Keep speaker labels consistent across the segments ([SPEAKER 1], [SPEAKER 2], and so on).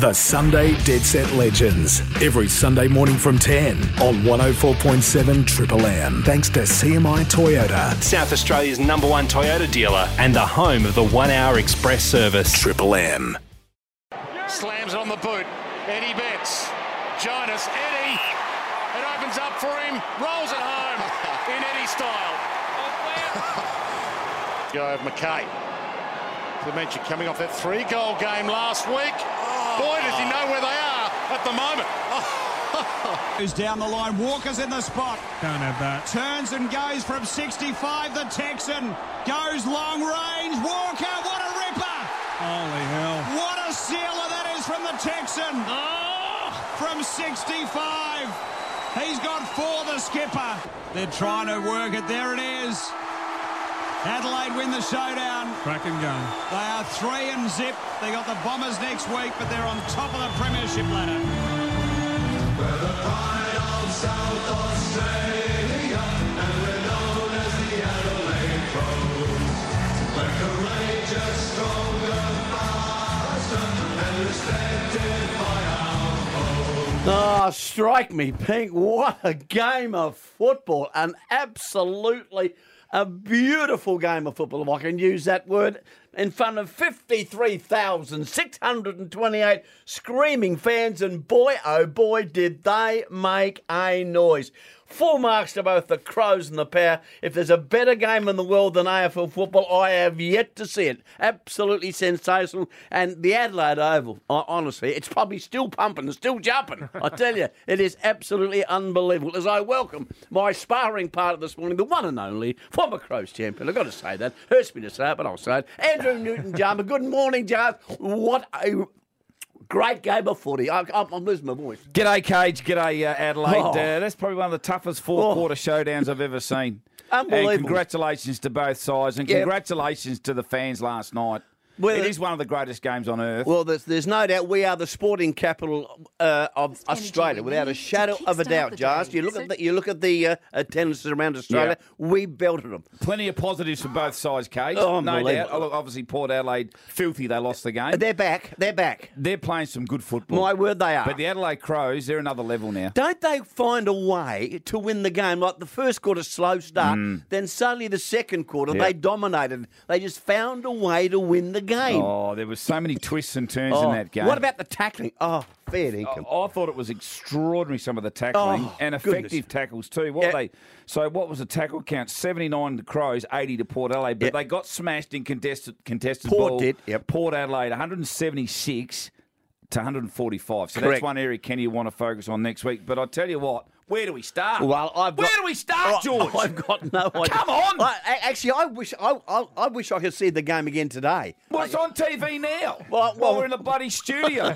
[SPEAKER 1] The Sunday Dead Set Legends. Every Sunday morning from 10 on 104.7 Triple M. Thanks to CMI Toyota.
[SPEAKER 2] South Australia's #1 Toyota dealer and the home of the 1 hour express service.
[SPEAKER 1] Triple M.
[SPEAKER 3] Slams on the boot. Eddie Betts. Jonas. Eddie. It opens up for him. Rolls it home in Eddie style. Go of McKay. Clemente coming off that 3-goal game last week. Boy, does he know where they are at the moment.
[SPEAKER 4] Who's down the line? Walker's in the spot. Don't have that. Turns and goes from 65. The Texan goes long range. Walker, what a ripper! Holy hell. What a sealer that is from the Texan. From 65. He's got 4, the skipper. They're trying to work it. There it is. Adelaide win the showdown.
[SPEAKER 5] Cracking game.
[SPEAKER 4] They are 3-0. They got the Bombers next week, but they're on top of the premiership ladder.
[SPEAKER 6] We're the pride of South Australia, and we're known as the Adelaide Crows. We're courageous, stronger, faster, and respected by our foes.
[SPEAKER 7] Oh, strike me pink. What a game of football. An absolutely a beautiful game of football, if I can use that word, in front of 53,628 screaming fans, and boy, oh boy, did they make a noise. Full marks to both the Crows and the Power. If there's a better game in the world than AFL football, I have yet to see it. Absolutely sensational. And the Adelaide Oval, honestly, it's probably still pumping and still jumping. I tell you, it is absolutely unbelievable. As I welcome my sparring partner this morning, the one and only former Crows champion. I've got to say that. Hurts me to say it, but I'll say it. Andrew Newton-Jarman. Good morning, Jar. What a great game of footy. I'm losing my voice.
[SPEAKER 5] G'day, Cage. G'day, Adelaide. That's probably one of the toughest four-quarter showdowns I've ever seen.
[SPEAKER 7] Unbelievable.
[SPEAKER 5] And congratulations to both sides, and congratulations to the fans last night. Well, it is one of the greatest games on earth.
[SPEAKER 7] Well, there's no doubt we are the sporting capital of Australia, without a shadow of a doubt, Jars. You look at the attendances around Australia. We belted them.
[SPEAKER 5] Plenty of positives for both sides, Cage.
[SPEAKER 7] Oh,
[SPEAKER 5] no doubt. Obviously, Port Adelaide, filthy. They lost the game.
[SPEAKER 7] They're back.
[SPEAKER 5] They're playing some good football.
[SPEAKER 7] My word, they are.
[SPEAKER 5] But the Adelaide Crows, they're another level now.
[SPEAKER 7] Don't they find a way to win the game? Like the first quarter, slow start. Then suddenly the second quarter, they dominated. They just found a way to win the game.
[SPEAKER 5] Oh, there was so many twists and turns in that game.
[SPEAKER 7] What about the tackling? Oh, fair income.
[SPEAKER 5] I thought it was extraordinary, some of the tackling, and effective tackles too. So what was the tackle count? 79 to Crows, 80 to Port Adelaide, but they got smashed in contested
[SPEAKER 7] Port
[SPEAKER 5] ball.
[SPEAKER 7] did, yep.
[SPEAKER 5] Port Adelaide, 176 to 145. So
[SPEAKER 7] Correct.
[SPEAKER 5] That's one area Kenny will want to focus on next week. But I tell you what, where do we start?
[SPEAKER 7] Well,
[SPEAKER 5] where do we start, George?
[SPEAKER 7] I've got no idea.
[SPEAKER 5] Come on!
[SPEAKER 7] Actually, I wish I could see the game again today.
[SPEAKER 5] Well, it's on TV now.
[SPEAKER 7] Well,
[SPEAKER 5] we're in the bloody studio.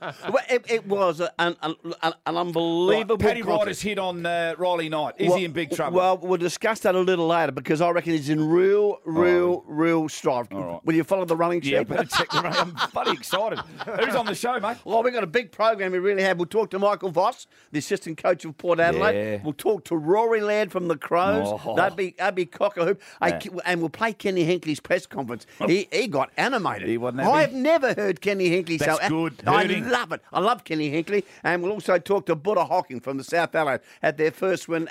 [SPEAKER 7] It was an unbelievable.
[SPEAKER 5] Paddy
[SPEAKER 7] contest.
[SPEAKER 5] Ryder's hit on Riley Knight. Is he in big trouble?
[SPEAKER 7] Well, we'll discuss that a little later because I reckon he's in real strife.
[SPEAKER 5] Right.
[SPEAKER 7] Will you follow the running sheet?
[SPEAKER 5] Yeah, better check the running. I'm bloody excited. Who's on the show, mate?
[SPEAKER 7] Well, we've got a big program we really have. We'll talk to Michael Voss, the assistant coach of Port Adelaide.
[SPEAKER 5] Yeah.
[SPEAKER 7] We'll talk to Rory Laird from the Crows.
[SPEAKER 5] Oh.
[SPEAKER 7] That'd be cock-a-hoop.
[SPEAKER 5] Yeah.
[SPEAKER 7] And we'll play Kenny Hinkley's press conference. He got animated.
[SPEAKER 5] He wasn't happy.
[SPEAKER 7] I've never heard Kenny Hinkley
[SPEAKER 5] That's
[SPEAKER 7] so...
[SPEAKER 5] good.
[SPEAKER 7] I
[SPEAKER 5] Hurting.
[SPEAKER 7] love it. I love Kenny Hinkley. And we'll also talk to Buddha Hocking from the South Adelaide at their first win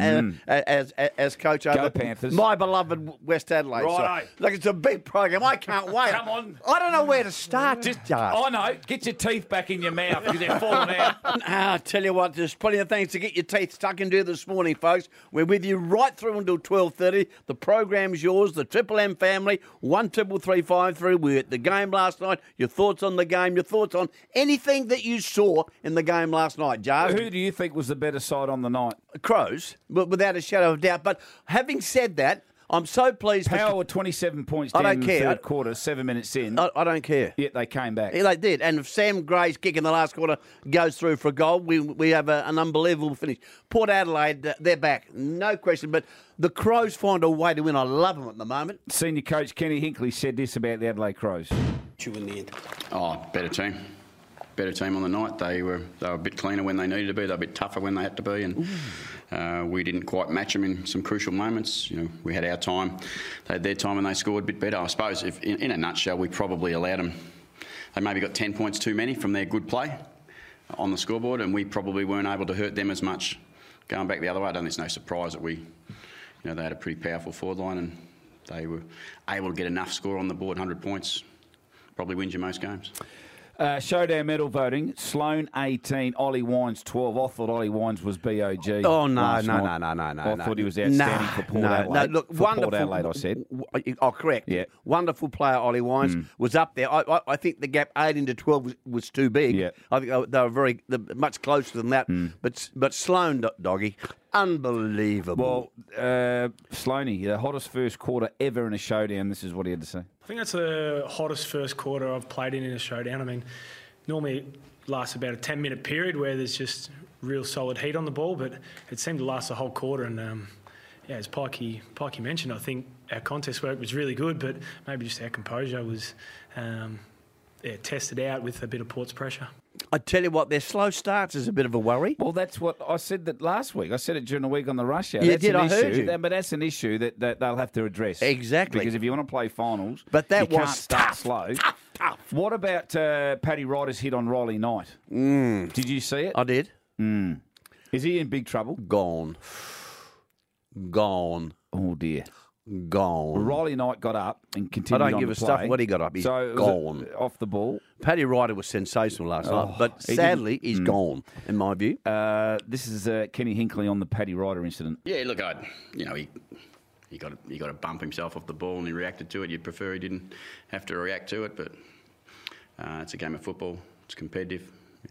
[SPEAKER 7] as coach over
[SPEAKER 5] Panthers.
[SPEAKER 7] my beloved West Adelaide.
[SPEAKER 5] Righto.
[SPEAKER 7] So, look, it's a big program. I can't wait.
[SPEAKER 5] Come on.
[SPEAKER 7] I don't know where to start.
[SPEAKER 5] I know. Get your teeth back in your mouth because they're falling out.
[SPEAKER 7] I tell you what, there's plenty of things to get your teeth stuck into this morning, folks. We're with you right through until 12:30. The program's yours, the Triple M family, 133353. We're at the game last night. Your thoughts on the game, your thoughts on anything that you saw in the game last night, Jars.
[SPEAKER 5] Who do you think was the better side on the night?
[SPEAKER 7] Crows, but without a shadow of doubt. But having said that, I'm so pleased.
[SPEAKER 5] Power were 27 points
[SPEAKER 7] I
[SPEAKER 5] down
[SPEAKER 7] don't
[SPEAKER 5] in the
[SPEAKER 7] care.
[SPEAKER 5] third quarter, 7 minutes in.
[SPEAKER 7] I don't care.
[SPEAKER 5] Yet they came back.
[SPEAKER 7] Yeah, they did. And if Sam Gray's kick in the last quarter goes through for a goal, we have an unbelievable finish. Port Adelaide, they're back, no question. But the Crows find a way to win. I love them at the moment.
[SPEAKER 5] Senior coach Kenny Hinkley said this about the Adelaide Crows.
[SPEAKER 8] In the end. Oh, better team. Better team on the night. They were a bit cleaner when they needed to be. They were a bit tougher when they had to be, and we didn't quite match them in some crucial moments. You know, we had our time, they had their time, and they scored a bit better. I suppose, if in a nutshell, we probably allowed them they maybe got 10 points too many from their good play on the scoreboard, and we probably weren't able to hurt them as much going back the other way. I don't think it's no surprise that they had a pretty powerful forward line, and they were able to get enough score on the board. 100 points probably wins you most games.
[SPEAKER 5] Showdown medal voting. Sloane 18, Ollie Wines 12. I thought Ollie Wines was BOG.
[SPEAKER 7] Oh, no.
[SPEAKER 5] I thought he was outstanding for Port Adelaide.
[SPEAKER 7] No, look,
[SPEAKER 5] for
[SPEAKER 7] wonderful.
[SPEAKER 5] Port Adelaide, I said.
[SPEAKER 7] Oh, correct.
[SPEAKER 5] Yeah.
[SPEAKER 7] Wonderful player, Ollie Wines, was up there. I think the gap 18 to 12 was too big.
[SPEAKER 5] Yeah.
[SPEAKER 7] I think they were much closer than that. But Sloane, Doggy, unbelievable.
[SPEAKER 5] Well, Sloaney, the hottest first quarter ever in a showdown. This is what he had to say.
[SPEAKER 9] I think that's the hottest first quarter I've played in a showdown. I mean, normally it lasts about a 10-minute period where there's just real solid heat on the ball, but it seemed to last the whole quarter. And, as Pikey mentioned, I think our contest work was really good, but maybe just our composure was tested out with a bit of Port's pressure.
[SPEAKER 7] I tell you what, their slow starts is a bit of a worry.
[SPEAKER 5] Well, that's what I said that last week. I said it during the week on the rush hour.
[SPEAKER 7] You
[SPEAKER 5] That's
[SPEAKER 7] did,
[SPEAKER 5] an
[SPEAKER 7] I heard
[SPEAKER 5] issue,
[SPEAKER 7] you.
[SPEAKER 5] But that's an issue that they'll have to address.
[SPEAKER 7] Exactly.
[SPEAKER 5] Because if you want to play finals,
[SPEAKER 7] But that
[SPEAKER 5] you
[SPEAKER 7] was
[SPEAKER 5] can't start
[SPEAKER 7] tough,
[SPEAKER 5] slow.
[SPEAKER 7] tough.
[SPEAKER 5] What about Paddy Ryder's hit on Riley Knight? Did you see it?
[SPEAKER 7] I did.
[SPEAKER 5] Is he in big trouble?
[SPEAKER 7] Gone.
[SPEAKER 5] Oh, dear.
[SPEAKER 7] Gone.
[SPEAKER 5] Well, Riley Knight got up and continued
[SPEAKER 7] I don't
[SPEAKER 5] on
[SPEAKER 7] give
[SPEAKER 5] to
[SPEAKER 7] a stuff
[SPEAKER 5] play.
[SPEAKER 7] what he got up. He's
[SPEAKER 5] so it was
[SPEAKER 7] gone.
[SPEAKER 5] Off the ball.
[SPEAKER 7] Paddy Ryder was sensational last night, but
[SPEAKER 5] he
[SPEAKER 7] sadly, he's gone, in my view.
[SPEAKER 5] This is Kenny Hinkley on the Paddy Ryder incident.
[SPEAKER 8] Yeah, look, he got to bump himself off the ball and he reacted to it. You'd prefer he didn't have to react to it, but it's a game of football. It's competitive.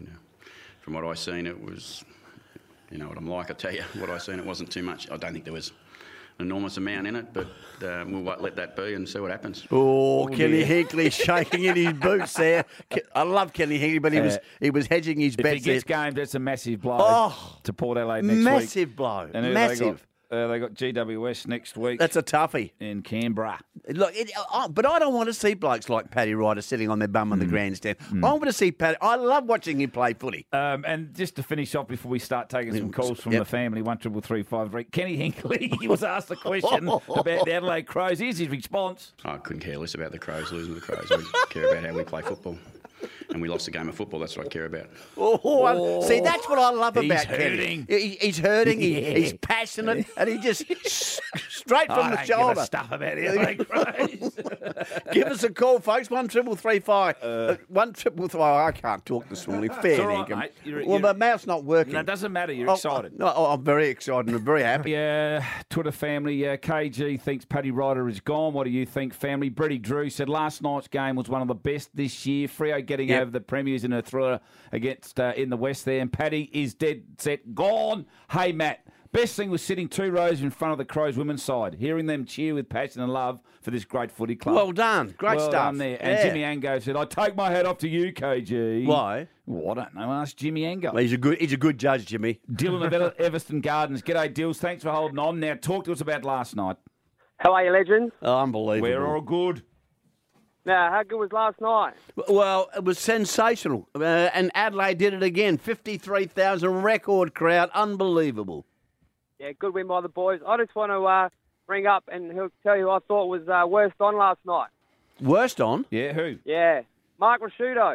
[SPEAKER 8] From what I seen, it was, what I'm like. I tell you, what I seen, it wasn't too much. I don't think there was an enormous amount in it, but we'll let that be and see what happens.
[SPEAKER 7] Oh, Kenny Hinkley shaking in his boots there. I love Kenny Hinkley, but he was hedging his bets.
[SPEAKER 5] If he gets gamed, that's a massive blow to Port Adelaide next week.
[SPEAKER 7] Massive blow.
[SPEAKER 5] And who
[SPEAKER 7] Massive.
[SPEAKER 5] They got GWS next week.
[SPEAKER 7] That's a toughie.
[SPEAKER 5] In Canberra.
[SPEAKER 7] Look, but I don't want to see blokes like Paddy Ryder sitting on their bum on the grandstand. I want to see Paddy. I love watching him play footy.
[SPEAKER 5] And just to finish off before we start taking some calls from the family, 13353. Kenny Hinkley, he was asked a question about the Adelaide Crows. Here's his response.
[SPEAKER 8] I couldn't care less about the Crows losing to the Crows. I care about how we play football. And we lost a game of football. That's what I care about.
[SPEAKER 7] See, that's what I love about
[SPEAKER 5] hurting.
[SPEAKER 7] Kenny. He's hurting. He's passionate, and he just straight from the shoulder.
[SPEAKER 5] Give a stuff about the Adelaide Crows.
[SPEAKER 7] Give us a call, folks. 1335. 1335. I can't talk this morning. Fair
[SPEAKER 5] all right,
[SPEAKER 7] dinkum.
[SPEAKER 5] mate.
[SPEAKER 7] Well, my mouth's not working.
[SPEAKER 5] No, it doesn't matter. You're excited.
[SPEAKER 7] No, I'm very excited and very happy.
[SPEAKER 5] Twitter family, KG thinks Paddy Ryder is gone. What do you think, family? Brady Drew said last night's game was one of the best this year. Freo getting over the Premiers in a thriller against in the West there. And Paddy is dead set gone. Hey, Matt. Best thing was sitting 2 rows in front of the Crows women's side, hearing them cheer with passion and love for this great footy club.
[SPEAKER 7] Well done. Great
[SPEAKER 5] well
[SPEAKER 7] stuff.
[SPEAKER 5] Done there. And Jimmy Ango said, I take my hat off to you, KG.
[SPEAKER 7] Why?
[SPEAKER 5] Well, I don't know. Ask Jimmy Ango.
[SPEAKER 7] Well, he's a good judge, Jimmy.
[SPEAKER 5] Dylan of Everston Gardens. G'day, Dills. Thanks for holding on. Now, talk to us about last night.
[SPEAKER 10] How are you, legends?
[SPEAKER 7] Oh, unbelievable.
[SPEAKER 5] We're all good.
[SPEAKER 10] Now, how good was last night?
[SPEAKER 7] Well, it was sensational. And Adelaide did it again. 53,000 record crowd. Unbelievable.
[SPEAKER 10] Yeah, good win by the boys. I just want to ring up and he'll tell you who I thought was worst on last night.
[SPEAKER 7] Worst on?
[SPEAKER 5] Yeah, who?
[SPEAKER 10] Yeah, Mark Rashudo.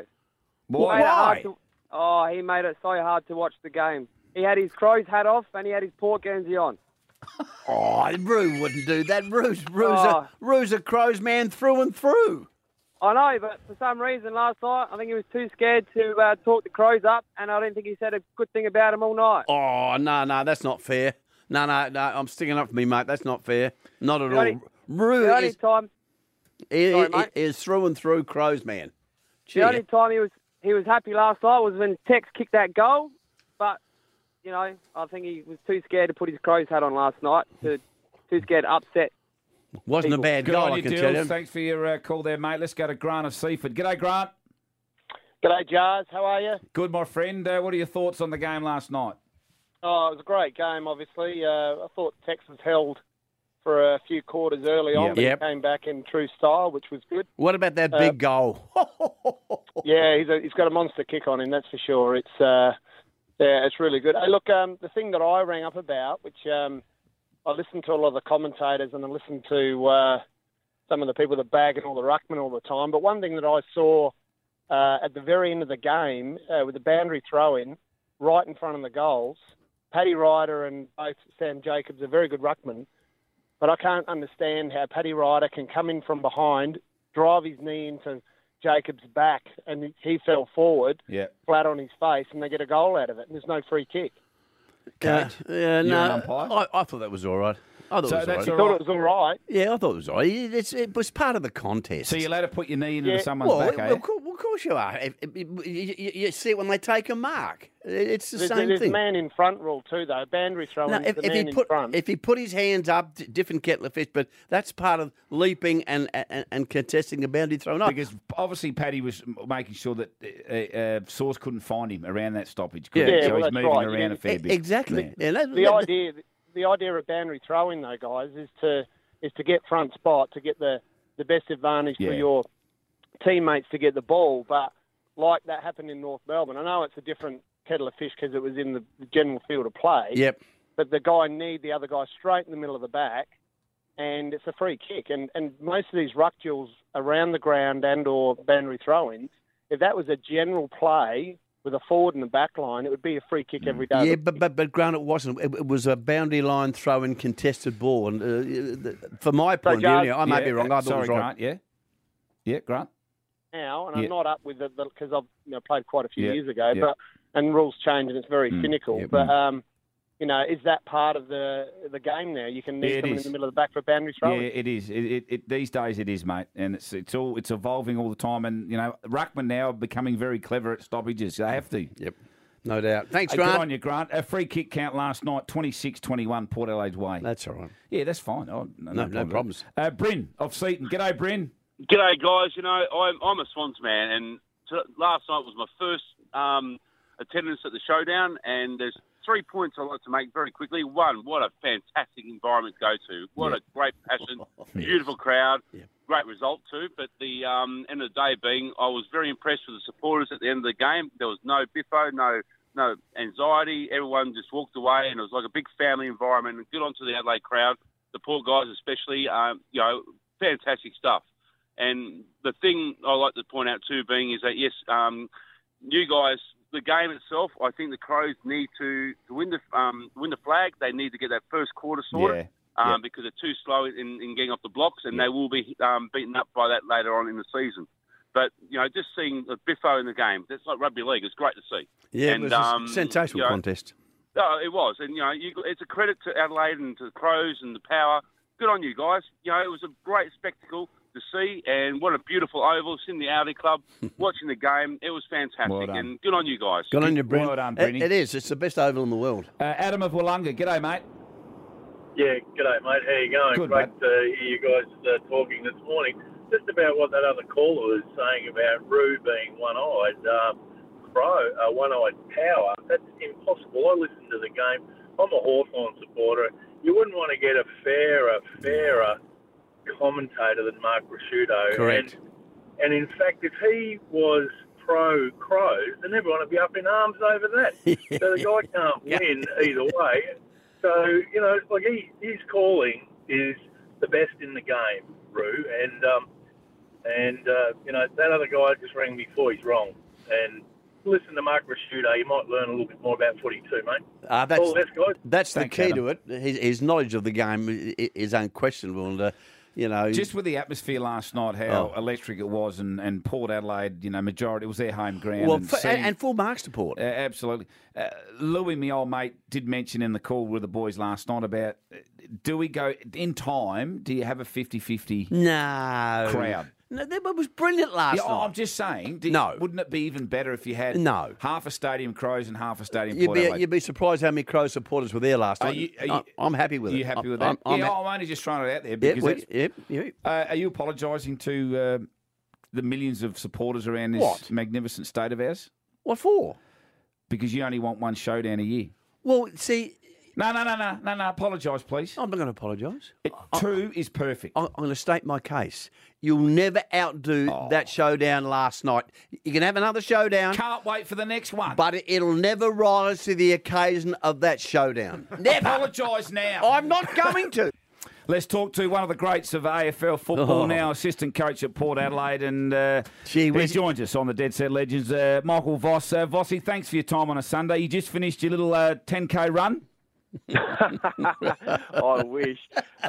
[SPEAKER 7] Why?
[SPEAKER 10] He made it so hard to watch the game. He had his Crows hat off and he had his Port Guernsey on.
[SPEAKER 7] Oh, Roo wouldn't do that. Roo's a Crows man through and through.
[SPEAKER 10] I know, but for some reason last night, I think he was too scared to talk the Crows up, and I didn't think he said a good thing about them all night.
[SPEAKER 7] Oh, no, that's not fair. No, I'm sticking up for me, mate. That's not fair. Not at all. Roo is through and through Crows man.
[SPEAKER 10] The only time he was happy last night was when Tex kicked that goal, but I think he was too scared to put his Crows hat on last night, too scared to upset.
[SPEAKER 7] Wasn't a bad goal, I can tell you.
[SPEAKER 5] Thanks for your call there, mate. Let's go to Grant of Seaford. G'day, Grant.
[SPEAKER 11] G'day, Jars. How are you?
[SPEAKER 5] Good, my friend. What are your thoughts on the game last night?
[SPEAKER 11] Oh, it was a great game, obviously. I thought Texas held for a few quarters early on, but he came back in true style, which was good.
[SPEAKER 7] What about that big goal?
[SPEAKER 11] Yeah, he's got a monster kick on him, that's for sure. It's really good. Hey, look, the thing that I rang up about, which I listened to a lot of the commentators and I listened to some of the people that bag and all the ruckmen all the time, but one thing that I saw at the very end of the game with the boundary throw-in right in front of the goals. Paddy Ryder and both Sam Jacobs are very good ruckmen, but I can't understand how Paddy Ryder can come in from behind, drive his knee into Jacobs' back, and he fell forward flat on his face, and they get a goal out of it, and there's no free kick.
[SPEAKER 12] No, I thought that was all right. I thought it was all right.
[SPEAKER 11] You thought it was all right?
[SPEAKER 12] Yeah, I thought it was all right. It was part of the contest.
[SPEAKER 5] So you're allowed to put your knee into someone's back,
[SPEAKER 12] of course you are. You see it when they take a mark. It's the same
[SPEAKER 11] there's
[SPEAKER 12] thing.
[SPEAKER 11] Man in front rule too, though. Boundary throwing.
[SPEAKER 12] No, if he put his hands up, different kettle of fish, but that's part of leaping and contesting the boundary throw. No.
[SPEAKER 5] Because obviously Paddy was making sure that Sauce couldn't find him around that stoppage. So he's moving around a fair bit.
[SPEAKER 12] Exactly.
[SPEAKER 5] Yeah.
[SPEAKER 11] The idea of boundary throwing, though, guys, is to get front spot, to get the best advantage for your teammates to get the ball. But like that happened in North Melbourne, I know it's a different kettle of fish because it was in the general field of play.
[SPEAKER 12] Yep.
[SPEAKER 11] But the guy kneed the other guy straight in the middle of the back, and it's a free kick. And most of these ruck duels around the ground and or boundary throw-ins, if that was a general play with a forward and a back line, it would be a free kick every day.
[SPEAKER 12] Yeah, but Grant, it wasn't. It was a boundary line throw-in contested ball. And from my point of view, I may be wrong. I thought it was right.
[SPEAKER 5] Grant, yeah, Grant.
[SPEAKER 11] Now, and I'm not up with it because I've played quite a few years ago, and rules change and it's very cynical. But is that part of the game now? You can need someone in the middle of the back for a boundary throw.
[SPEAKER 5] Yeah, it is. It these days it is, mate, and it's evolving all the time. And ruckmen now are becoming very clever at stoppages. They have to.
[SPEAKER 12] Yep, no doubt. Thanks, Grant.
[SPEAKER 5] Good on you, Grant. A free kick count last night, 26-21, Port Adelaide's way.
[SPEAKER 12] That's all right.
[SPEAKER 5] Yeah, that's fine.
[SPEAKER 12] No problems.
[SPEAKER 5] Bryn of Seaton. G'day, Bryn.
[SPEAKER 13] G'day, guys. I'm a Swans man, and last night was my first attendance at the showdown, and there's 3 points I'd like to make very quickly. One, what a fantastic environment to go to. What a great passion, beautiful crowd, great result too. But the end of the day being, I was very impressed with the supporters at the end of the game. There was no biffo, no anxiety. Everyone just walked away, and it was like a big family environment. And good on to the Adelaide crowd, the Port guys especially. Fantastic stuff. And the thing I like to point out too being is that, yes, you guys, the game itself, I think the Crows need to win the flag. They need to get that first quarter sorted because they're too slow in getting off the blocks, and they will be beaten up by that later on in the season. But, just seeing the biffo in the game, that's like rugby league. It's great to see.
[SPEAKER 12] Yeah, it was a sensational contest.
[SPEAKER 13] Oh, it was. And, it's a credit to Adelaide and to the Crows and the power. Good on you guys. It was a great spectacle to see, and what a beautiful oval. Sitting in the Audi Club, watching the game. It was fantastic, and good on you guys.
[SPEAKER 12] Good on you, Bryn.
[SPEAKER 5] Well done, Brenny.
[SPEAKER 12] It is. It's the best oval in the world.
[SPEAKER 5] Adam of Wollonga. G'day, mate.
[SPEAKER 14] Yeah, g'day, mate. How you going?
[SPEAKER 5] Good,
[SPEAKER 14] Great to hear you guys talking this morning. Just about what that other caller was saying about Roo being one-eyed, one-eyed power. That's impossible. I listened to the game. I'm a Hawthorn supporter. You wouldn't want to get a fairer commentator than Mark Prosciutto.
[SPEAKER 12] Correct.
[SPEAKER 14] And in fact, if he was pro-Crows, then everyone would be up in arms over that. So the guy can't win either way. So, his calling is the best in the game, Roo. And that other guy just rang me before, he's wrong. And listen to Mark Prosciutto, you might learn a little bit more about footy too, mate. All the best, guys.
[SPEAKER 12] That's the key to it. His knowledge of the game is unquestionable. And,
[SPEAKER 5] just with the atmosphere last night, how electric it was, and Port Adelaide, majority, it was their home ground.
[SPEAKER 12] Well, and full marks to Port.
[SPEAKER 5] Absolutely. Louis, my old mate, did mention in the call with the boys last night about, do we go, in time, do you have a 50-50 crowd?
[SPEAKER 12] No, that was brilliant last night.
[SPEAKER 5] I'm just saying, wouldn't it be even better if you had half a stadium Crows and half a stadium Port Adelaide?
[SPEAKER 12] You'd be surprised how many Crows supporters were there last night. I'm happy with it.
[SPEAKER 5] Are you happy with that? I'm only just throwing it out there. Because are you apologising to the millions of supporters around this magnificent state of ours?
[SPEAKER 12] What for?
[SPEAKER 5] Because you only want one showdown a year.
[SPEAKER 12] Well, see...
[SPEAKER 5] No, apologise, please.
[SPEAKER 12] I'm not going to apologise.
[SPEAKER 5] Two is perfect.
[SPEAKER 12] I'm going to state my case. You'll never outdo that showdown last night. You can have another showdown.
[SPEAKER 5] Can't wait for the next one.
[SPEAKER 12] But it'll never rise to the occasion of that showdown. Never.
[SPEAKER 5] Apologise now.
[SPEAKER 12] I'm not going to.
[SPEAKER 5] Let's talk to one of the greats of AFL football now, assistant coach at Port Adelaide, and he joins us on the Dead Set Legends, Michael Voss. Vossy, thanks for your time on a Sunday. You just finished your little 10K run?
[SPEAKER 15] I wish.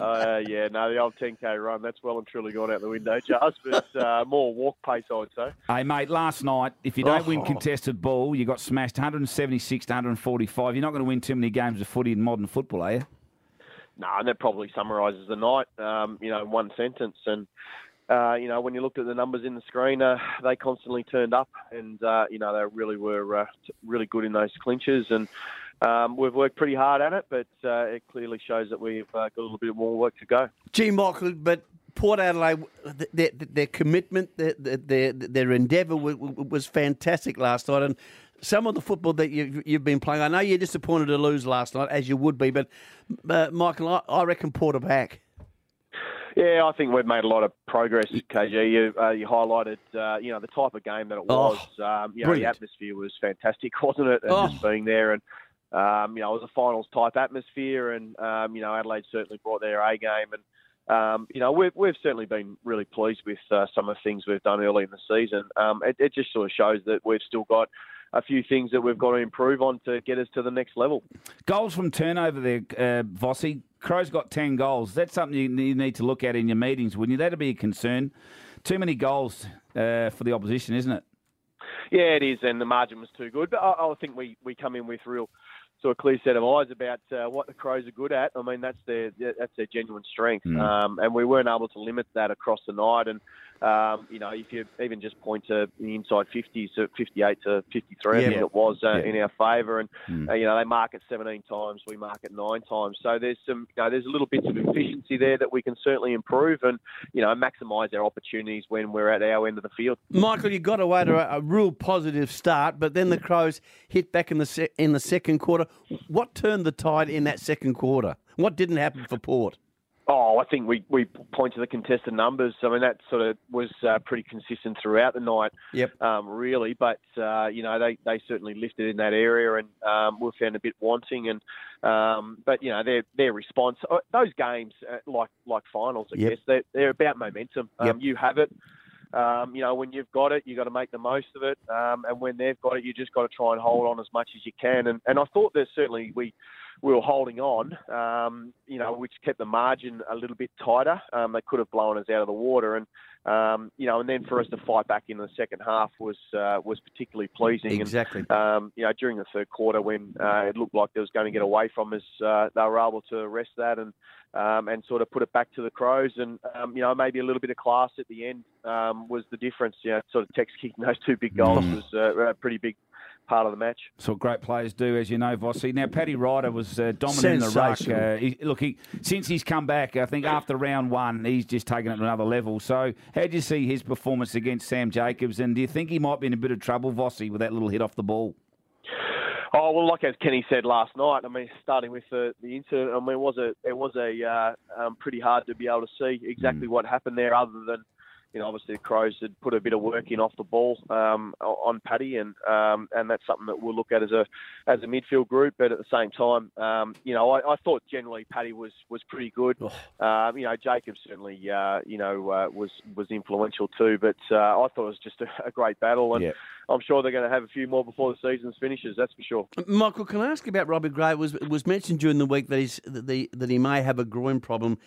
[SPEAKER 15] The old 10K run, that's well and truly gone out the window, just but more walk pace, I would say.
[SPEAKER 5] Hey, mate, last night, if you don't win contested ball, you got smashed 176 to 145. You're not going to win too many games of footy in modern football, are you?
[SPEAKER 15] No, and that probably summarises the night, in one sentence. And, when you looked at the numbers in the screen, they constantly turned up and, they really were really good in those clinches. And we've worked pretty hard at it, but it clearly shows that we've got a little bit more work to go.
[SPEAKER 12] Gee, Michael, but Port Adelaide, their commitment, their endeavour was fantastic last night. And some of the football that you've been playing, I know you're disappointed to lose last night, as you would be, but Michael, I reckon Port are back.
[SPEAKER 15] Yeah, I think we've made a lot of progress, KG. You highlighted, the type of game that it was. The atmosphere was fantastic, wasn't it? And just being there and, it was a finals-type atmosphere and, Adelaide certainly brought their A game. And, we've certainly been really pleased with some of the things we've done early in the season. It just sort of shows that we've still got a few things that we've got to improve on to get us to the next level.
[SPEAKER 5] Goals from turnover there, Vossy. Crows got 10 goals. That's something you need to look at in your meetings, wouldn't you? That'd be a concern. Too many goals for the opposition, isn't it?
[SPEAKER 15] Yeah, it is, and the margin was too good. But I think we come in with real sort of clear set of eyes about what the Crows are good at. I mean, that's their genuine strength. And we weren't able to limit that across the night. And, if you even just point to the inside 50s, so 58 to 53, I think it was in our favour. And, they mark it 17 times, we mark it 9 times. So there's there's a little bits of efficiency there that we can certainly improve and, maximise our opportunities when we're at our end of the field.
[SPEAKER 12] Michael, you got away to a real positive start, but then the Crows hit back in the second quarter. What turned the tide in that second quarter? What didn't happen for Port?
[SPEAKER 15] Oh, I think we point to the contested numbers. I mean, that sort of was pretty consistent throughout the night, really. But, they certainly lifted in that area and we found a bit wanting. And but, their response, those games, like finals, I guess, they're about momentum. You have it. When you've got it, you've got to make the most of it. And when they've got it, you just got to try and hold on as much as you can. And I thought that certainly we were holding on, which kept the margin a little bit tighter. They could have blown us out of the water. And, and then for us to fight back in the second half was particularly pleasing.
[SPEAKER 12] Exactly.
[SPEAKER 15] And, during the third quarter when it looked like it was going to get away from us, they were able to arrest that and sort of put it back to the Crows. And, maybe a little bit of class at the end was the difference. Sort of Tex kicking those 2 big goals was a pretty big part of the match.
[SPEAKER 5] That's what great players do, as you know, Vossy. Now, Paddy Ryder was dominant in the ruck. Since he's come back, I think after round 1, he's just taken it to another level. So how do you see his performance against Sam Jacobs? And do you think he might be in a bit of trouble, Vossy, with that little hit off the ball?
[SPEAKER 15] Oh, well, like as Kenny said last night, I mean, starting with the incident, I mean, it was pretty hard to be able to see exactly what happened there other than, obviously the Crows had put a bit of work in off the ball on Paddy, and that's something that we'll look at as a midfield group. But at the same time, I thought generally Paddy was pretty good. Jacobs certainly was influential too. But I thought it was just a great battle, and I'm sure they're going to have a few more before the season finishes. That's for sure.
[SPEAKER 12] Michael, can I ask about Robbie Gray? It was mentioned during the week that he may have a groin problem.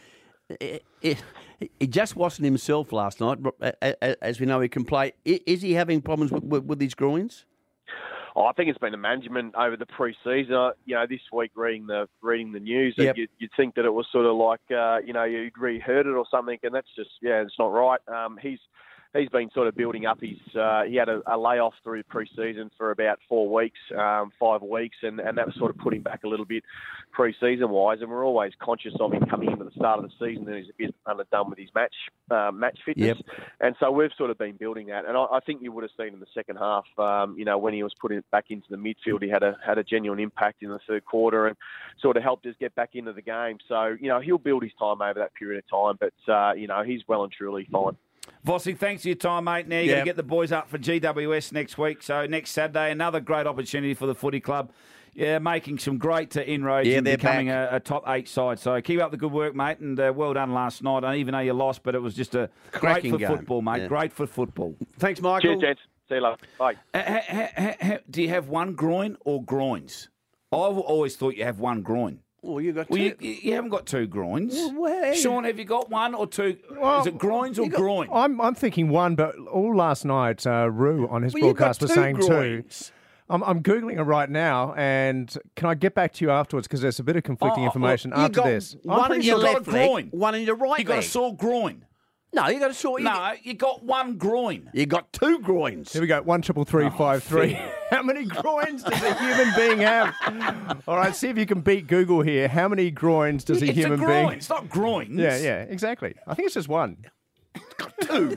[SPEAKER 12] He just wasn't himself last night. As we know, he can play. Is he having problems with his groins?
[SPEAKER 15] Oh, I think it's been the management over the pre-season. This week reading the news, you'd think that it was sort of like you'd reheard it or something, and that's just it's not right. He's been sort of building up his. He had a layoff through pre-season for about 4 weeks, 5 weeks, and that was sort of putting back a little bit pre-season wise. And we're always conscious of him coming into the start of the season and he's a bit underdone with his match fitness. And so we've sort of been building that. And I think you would have seen in the second half, when he was put back into the midfield, he had a genuine impact in the third quarter and sort of helped us get back into the game. So he'll build his time over that period of time, but he's well and truly fine.
[SPEAKER 5] Vossy, thanks for your time, mate. Now you're going to get the boys up for GWS next week. So next Saturday, another great opportunity for the footy club. Yeah, making some great inroads
[SPEAKER 12] Yeah,
[SPEAKER 5] and
[SPEAKER 12] they're
[SPEAKER 5] becoming
[SPEAKER 12] back.
[SPEAKER 5] a top 8 side. So keep up the good work, mate, and well done last night. And even though you lost, but it was just great
[SPEAKER 12] Cracking
[SPEAKER 5] for
[SPEAKER 12] game.
[SPEAKER 5] football, mate.
[SPEAKER 12] Yeah.
[SPEAKER 5] Great for football.
[SPEAKER 12] Thanks, Michael.
[SPEAKER 15] Cheers, gents. See you later. Bye.
[SPEAKER 5] Do you have one groin or groins? I've always thought you have one groin.
[SPEAKER 12] Well, you got
[SPEAKER 5] Well,
[SPEAKER 12] two.
[SPEAKER 5] you haven't got two groins.
[SPEAKER 12] Well,
[SPEAKER 5] Sean, have you got one or two?
[SPEAKER 16] Well,
[SPEAKER 5] Is it groins or groin?
[SPEAKER 16] I'm thinking one, but all last night, Rue on his
[SPEAKER 12] Well, you got
[SPEAKER 16] broadcast was
[SPEAKER 12] two
[SPEAKER 16] saying
[SPEAKER 12] groins.
[SPEAKER 16] two. I'm Googling it right now, and can I get back to you afterwards because there's a bit of conflicting information
[SPEAKER 12] you
[SPEAKER 16] after
[SPEAKER 12] got
[SPEAKER 16] this.
[SPEAKER 12] One in your left leg, one in your right
[SPEAKER 5] You got a
[SPEAKER 12] leg.
[SPEAKER 5] sore groin.
[SPEAKER 12] No, you got a sore.
[SPEAKER 5] No, you got one groin.
[SPEAKER 12] You got two groins.
[SPEAKER 16] Here we go, 13353. How many groins does a human being have? All right, see if you can beat Google here. How many groins does a
[SPEAKER 5] It's
[SPEAKER 16] human
[SPEAKER 5] a groin.
[SPEAKER 16] being?
[SPEAKER 5] It's not groins.
[SPEAKER 16] Yeah, exactly. I think it's just one.
[SPEAKER 12] Two.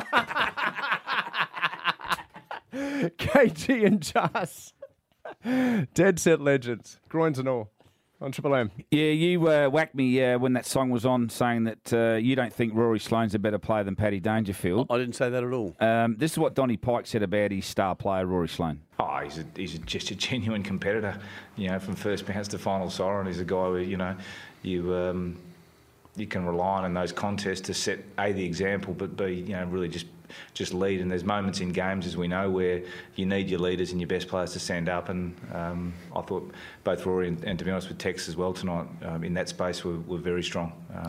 [SPEAKER 16] KG and Jas. Dead set legends. Groins and all. On Triple M.
[SPEAKER 5] Yeah, you whacked me when that song was on, saying that you don't think Rory Sloane's a better player than Paddy Dangerfield.
[SPEAKER 12] I didn't say that at all.
[SPEAKER 5] This is what Donny Pike said about his star player, Rory Sloane.
[SPEAKER 17] Oh, he's just a genuine competitor. You know, from first bounce to final siren, he's a guy where you can rely on in those contests to set the example, but B, really just lead. And there's moments in games, as we know, where you need your leaders and your best players to stand up. And I thought both Rory and to be honest with Tex as well tonight in that space were very strong.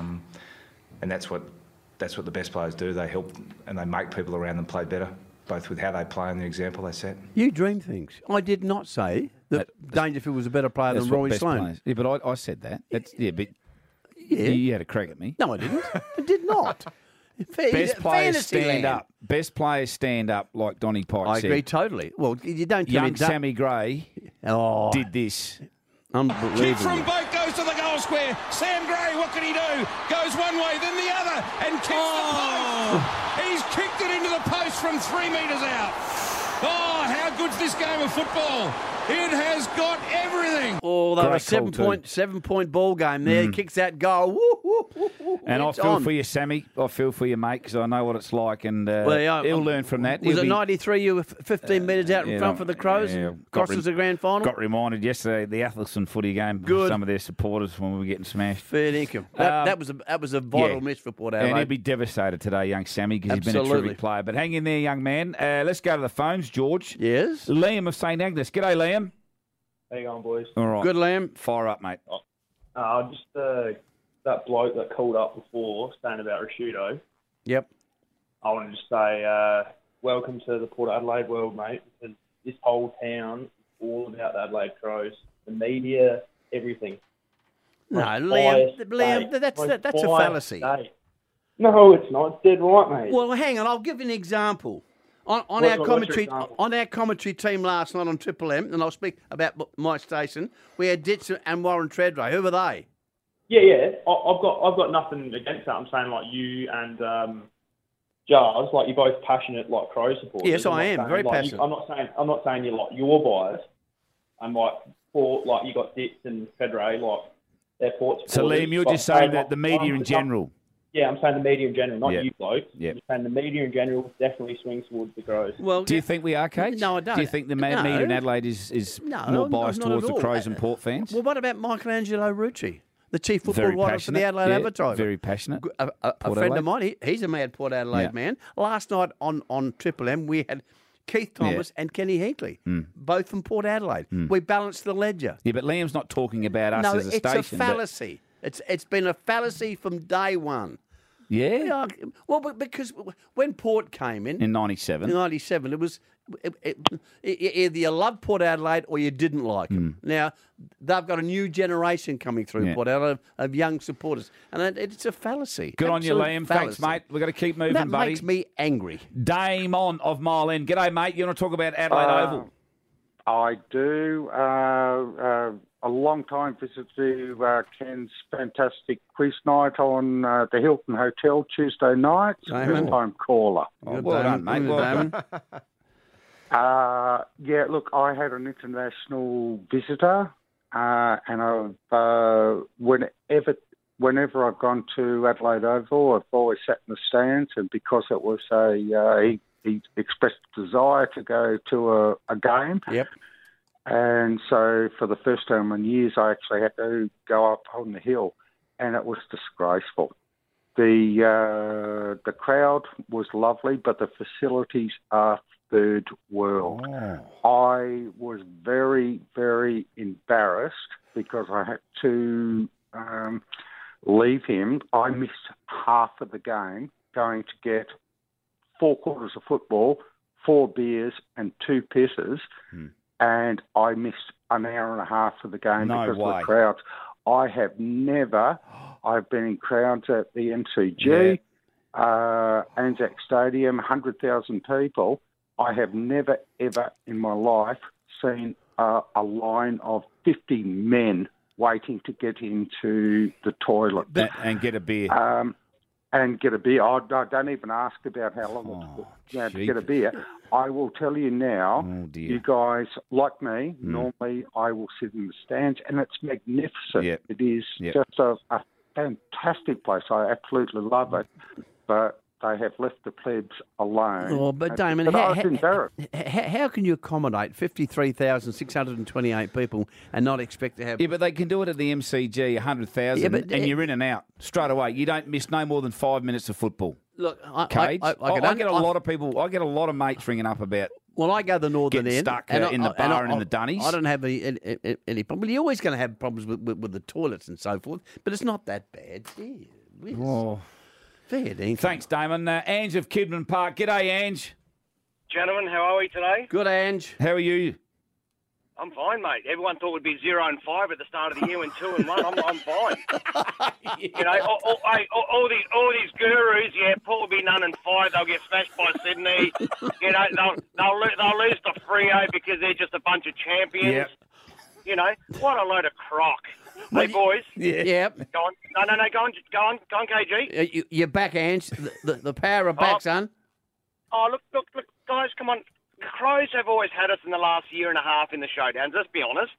[SPEAKER 17] And that's what the best players do. They help and they make people around them play better, both with how they play and the example they set.
[SPEAKER 12] You dream things. I did not say that Dangerfield was a better player than
[SPEAKER 5] That's what
[SPEAKER 12] Rory
[SPEAKER 5] best
[SPEAKER 12] Sloane.
[SPEAKER 5] players- Yeah, but I said that. But
[SPEAKER 12] Yeah.
[SPEAKER 5] you had a crack at me.
[SPEAKER 12] No, I didn't. I did not.
[SPEAKER 5] Best players
[SPEAKER 12] Fantasy
[SPEAKER 5] stand
[SPEAKER 12] land.
[SPEAKER 5] up. Best players stand up, like Donny Pike
[SPEAKER 12] I
[SPEAKER 5] said.
[SPEAKER 12] agree totally. Well, you don't tell
[SPEAKER 5] Young
[SPEAKER 12] me that.
[SPEAKER 5] Sammy Gray did this.
[SPEAKER 4] Kick
[SPEAKER 12] Unbelievable.
[SPEAKER 4] from both goes to the goal square. Sam Gray, what can he do? Goes one way, then the other, and kicks the post. He's kicked it into the post from 3 metres out. Oh, how good's this game of football? It has got everything.
[SPEAKER 12] Oh, that
[SPEAKER 5] Great
[SPEAKER 12] was
[SPEAKER 5] call too.
[SPEAKER 12] 7-point ball game there. He kicks that goal. Woo, woo, woo, woo,
[SPEAKER 5] And I
[SPEAKER 12] it's
[SPEAKER 5] feel
[SPEAKER 12] on.
[SPEAKER 5] for you, Sammy. I feel for you, mate, because I know what it's like, and
[SPEAKER 12] Well, yeah,
[SPEAKER 5] he'll learn from that.
[SPEAKER 12] Was
[SPEAKER 5] He'll
[SPEAKER 12] it
[SPEAKER 5] be-
[SPEAKER 12] 93? You were 15 metres out in
[SPEAKER 5] Yeah,
[SPEAKER 12] front for the Crows.
[SPEAKER 5] yeah,
[SPEAKER 12] and
[SPEAKER 5] got
[SPEAKER 12] crosses the grand final.
[SPEAKER 5] Got reminded yesterday the Athelson footy game.
[SPEAKER 12] Good.
[SPEAKER 5] Some of their supporters when we were getting smashed.
[SPEAKER 12] Fair dinkum. That was a vital miss for Port
[SPEAKER 5] And he'll
[SPEAKER 12] Adelaide.
[SPEAKER 5] be devastated today, young Sammy, because he's been a
[SPEAKER 12] Absolutely.
[SPEAKER 5] terrific player. But hang in there, young man. Let's go to the phones, George.
[SPEAKER 12] Yes.
[SPEAKER 5] Liam of St Agnes. G'day, Liam.
[SPEAKER 18] How you going, boys?
[SPEAKER 5] All right.
[SPEAKER 12] Good, Liam.
[SPEAKER 5] Fire up, mate.
[SPEAKER 18] Just that bloke that called up before saying about Rashudo.
[SPEAKER 12] Yep.
[SPEAKER 18] I wanted to say welcome to the Port Adelaide world, mate, because this whole town is all about the Adelaide Crows. The media, everything.
[SPEAKER 12] No,
[SPEAKER 18] Most
[SPEAKER 12] Liam,
[SPEAKER 18] biased state.
[SPEAKER 12] that's
[SPEAKER 18] Most
[SPEAKER 12] a
[SPEAKER 18] biased
[SPEAKER 12] fallacy.
[SPEAKER 18] state. No, it's not. It's dead right, mate.
[SPEAKER 12] Well, hang on. I'll give you an example. On
[SPEAKER 18] What's
[SPEAKER 12] our
[SPEAKER 18] your
[SPEAKER 12] commentary
[SPEAKER 18] example?
[SPEAKER 12] on our commentary team last night on Triple M, and I'll speak about my station. We had Ditson and Warren Treadray. Who were they?
[SPEAKER 18] Yeah. I've got nothing against that. I'm saying like you and Jars, like you're both passionate like Crow supporters.
[SPEAKER 12] Yes,
[SPEAKER 18] I'm
[SPEAKER 12] I
[SPEAKER 18] not
[SPEAKER 12] am,
[SPEAKER 18] saying,
[SPEAKER 12] very
[SPEAKER 18] like,
[SPEAKER 12] passionate.
[SPEAKER 18] I'm not saying you're like you're biased. I'm like you got Dits and Federer, like they're Port
[SPEAKER 5] So,
[SPEAKER 18] supporters.
[SPEAKER 5] Liam, you're
[SPEAKER 18] But
[SPEAKER 5] just saying
[SPEAKER 18] I'm
[SPEAKER 5] that
[SPEAKER 18] not-
[SPEAKER 5] the media
[SPEAKER 18] I'm
[SPEAKER 5] in
[SPEAKER 18] not-
[SPEAKER 5] general.
[SPEAKER 18] Yeah, I'm saying the media in general, not
[SPEAKER 5] Yep.
[SPEAKER 18] you blokes.
[SPEAKER 5] Yep.
[SPEAKER 18] I'm saying the media in general definitely swings towards the Crows.
[SPEAKER 12] Well,
[SPEAKER 5] Do you think we are, Kate?
[SPEAKER 12] No, I don't.
[SPEAKER 5] Do you think the
[SPEAKER 12] No.
[SPEAKER 5] media in Adelaide is
[SPEAKER 12] No,
[SPEAKER 5] more biased
[SPEAKER 12] not
[SPEAKER 5] towards
[SPEAKER 12] at
[SPEAKER 5] the
[SPEAKER 12] all.
[SPEAKER 5] Crows and Port fans?
[SPEAKER 12] Well, what about Michelangelo Rucci, the chief football
[SPEAKER 5] Very
[SPEAKER 12] writer for
[SPEAKER 5] passionate.
[SPEAKER 12] the Adelaide
[SPEAKER 5] Yeah,
[SPEAKER 12] Advertiser?
[SPEAKER 5] very passionate.
[SPEAKER 12] A
[SPEAKER 5] Port
[SPEAKER 12] friend
[SPEAKER 5] Adelaide.
[SPEAKER 12] of mine, he's a mad Port Adelaide
[SPEAKER 5] Yeah.
[SPEAKER 12] man. Last night on Triple M, we had Keith Thomas and Kenny Hinkley, both from Port Adelaide. We balanced the ledger.
[SPEAKER 5] Yeah, but Liam's not talking about us
[SPEAKER 12] No,
[SPEAKER 5] as a
[SPEAKER 12] it's
[SPEAKER 5] station.
[SPEAKER 12] a
[SPEAKER 5] but-
[SPEAKER 12] fallacy. It's been a fallacy from day one.
[SPEAKER 5] Yeah?
[SPEAKER 12] Well, because when Port came in
[SPEAKER 5] In 97.
[SPEAKER 12] 97, it was either you loved Port Adelaide or you didn't like them. Now they've got a new generation coming through
[SPEAKER 5] Yeah.
[SPEAKER 12] Port Adelaide of young supporters, and it's a fallacy.
[SPEAKER 5] Good on you,
[SPEAKER 12] Absolute
[SPEAKER 5] Liam.
[SPEAKER 12] fallacy.
[SPEAKER 5] Thanks, mate. We've got to keep moving,
[SPEAKER 12] That
[SPEAKER 5] buddy.
[SPEAKER 12] makes me angry.
[SPEAKER 5] Damon of Mile End. G'day, mate. You want to talk about Adelaide Oval?
[SPEAKER 19] I do. A long-time visit to Ken's fantastic quiz night on the Hilton Hotel Tuesday night.
[SPEAKER 12] Damon.
[SPEAKER 19] First-time caller.
[SPEAKER 5] Oh, well done, mate. Well done.
[SPEAKER 19] Yeah, look, I had an international visitor, and I've whenever I've gone to Adelaide Oval, I've always sat in the stands, and because it was he expressed a desire to go to a game.
[SPEAKER 12] Yep.
[SPEAKER 19] And so for the first time in years, I actually had to go up on the hill, and it was disgraceful. The crowd was lovely, but the facilities are third world. I was very, very embarrassed because I had to leave him. I missed half of the game going to get 4 quarters of football, 4 beers and 2 pisses, and I missed an hour and a half of the game
[SPEAKER 5] No
[SPEAKER 19] because
[SPEAKER 5] way.
[SPEAKER 19] of the crowds. I've been in crowds at the MCG, Anzac Stadium, 100,000 people. I have never, ever in my life seen a line of 50 men waiting to get into the toilet.
[SPEAKER 5] And get a beer.
[SPEAKER 19] And get a beer. Oh, don't even ask about how long it took to get a beer. I will tell you now, you guys, like me, normally I will sit in the stands, and it's magnificent. It is just a fantastic place. I absolutely love it. But they have left the plebs alone.
[SPEAKER 12] Oh, but Damon,
[SPEAKER 19] I was embarrassed.
[SPEAKER 12] how can you accommodate 53,628 people and not expect to have...
[SPEAKER 5] Yeah, but they can do it at the MCG, 100,000, and you're in and out straight away. You don't miss no more than 5 minutes of football.
[SPEAKER 12] Look, I
[SPEAKER 5] Cage. I get a
[SPEAKER 12] I-
[SPEAKER 5] lot of people. I get a lot of mates ringing up about.
[SPEAKER 12] Well, I go the northern
[SPEAKER 5] getting
[SPEAKER 12] end.
[SPEAKER 5] stuck
[SPEAKER 12] and
[SPEAKER 5] in the bar and in the dunnies.
[SPEAKER 12] I don't have any problem. Well, you're always going to have problems with the toilets and so forth, but it's not that bad. Yeah,
[SPEAKER 5] Oh.
[SPEAKER 12] Fair dinkum.
[SPEAKER 5] Thanks, Damon. Ange of Kidman Park. G'day, Ange.
[SPEAKER 20] Gentlemen, how are we today?
[SPEAKER 12] Good, Ange.
[SPEAKER 5] How are you?
[SPEAKER 20] I'm fine, mate. Everyone thought we'd be 0-5 at the start of the year and 2-1. I'm fine. You know, all these gurus. Yeah, Port will be 0-5. They'll get smashed by Sydney. You know, they'll lose to Freo because they're just a bunch of champions.
[SPEAKER 5] Yep.
[SPEAKER 20] You know, what a load of crock. Hey, boys.
[SPEAKER 12] Yeah.
[SPEAKER 20] Go on. No. Go on, KG.
[SPEAKER 12] You're back, Ange. The power of back, son.
[SPEAKER 20] Oh, look, guys, come on. Crows have always had us in the last year and a half in the showdowns, let's be honest.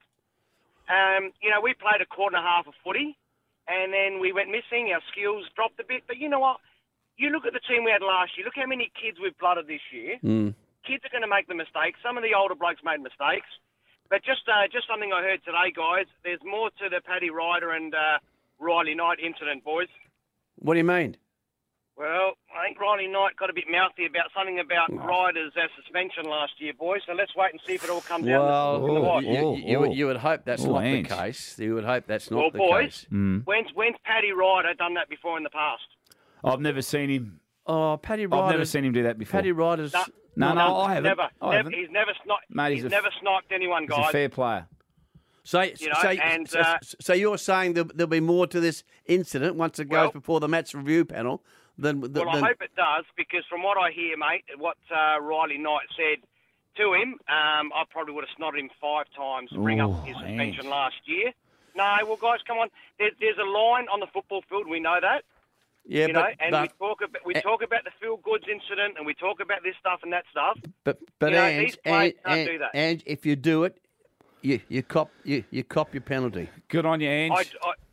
[SPEAKER 20] You know, we played a quarter and a half of footy, and then we went missing. Our skills dropped a bit. But you know what? You look at the team we had last year. Look how many kids we've blooded this year. Kids are going to make the mistakes. Some of the older blokes made mistakes. But just something I heard today, guys. There's more to the Paddy Ryder and Riley Knight incident, boys.
[SPEAKER 12] What do you mean?
[SPEAKER 20] Well, I think Riley Knight got a bit mouthy about something about Ryder's suspension last year, boys. So let's wait and see if it all comes out in the wash.
[SPEAKER 12] You would hope that's not
[SPEAKER 5] Ange.
[SPEAKER 12] the case. You would hope that's not the
[SPEAKER 20] boys,
[SPEAKER 12] case.
[SPEAKER 20] when's Paddy Ryder done that before in the past?
[SPEAKER 5] I've never seen him.
[SPEAKER 12] Oh, Paddy Ryder.
[SPEAKER 5] I've never seen him do that before.
[SPEAKER 12] Paddy Ryder's...
[SPEAKER 5] No, I haven't.
[SPEAKER 20] Never.
[SPEAKER 5] I haven't.
[SPEAKER 20] He's never sniped.
[SPEAKER 5] Mate,
[SPEAKER 20] he's never sniped anyone,
[SPEAKER 5] He's
[SPEAKER 20] guys.
[SPEAKER 5] a fair player.
[SPEAKER 12] So,
[SPEAKER 20] You know,
[SPEAKER 12] so you're saying there'll be more to this incident once it goes before the match review panel than...
[SPEAKER 20] Well, I hope it does, because from what I hear, mate, what Riley Knight said to him, I probably would have snotted him 5 times to bring up his suspension last year. No, well, guys, come on. There's a line on the football field. We know that.
[SPEAKER 12] Yeah,
[SPEAKER 20] you know,
[SPEAKER 12] but,
[SPEAKER 20] and
[SPEAKER 12] but,
[SPEAKER 20] we talk about the Phil Goods incident, and we talk about this stuff and that stuff.
[SPEAKER 12] But
[SPEAKER 20] you know,
[SPEAKER 12] Ange,
[SPEAKER 20] these players can't do that.
[SPEAKER 12] Ange, if you do it, you cop your penalty.
[SPEAKER 5] Good on you, Ange.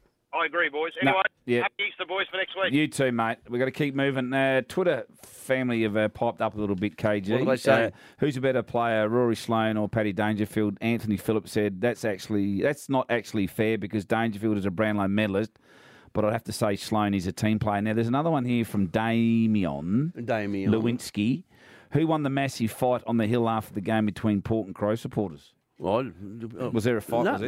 [SPEAKER 20] I agree, boys.
[SPEAKER 5] No,
[SPEAKER 20] Anyway,
[SPEAKER 5] yeah.
[SPEAKER 20] happy Easter, boys, for next week.
[SPEAKER 5] You too, mate. We've got to keep moving. Twitter family have piped up a little bit, KG.
[SPEAKER 12] What do they say?
[SPEAKER 5] Who's a better player, Rory Sloane or Paddy Dangerfield? Anthony Phillips said that's not actually fair because Dangerfield is a Brownlow medalist, but I'd have to say Sloane is a team player. Now, there's another one here from Damian Lewinsky, who won the massive fight on the hill after the game between Port and Crow supporters.
[SPEAKER 12] Well,
[SPEAKER 5] was there a fight?
[SPEAKER 12] No,
[SPEAKER 5] was there?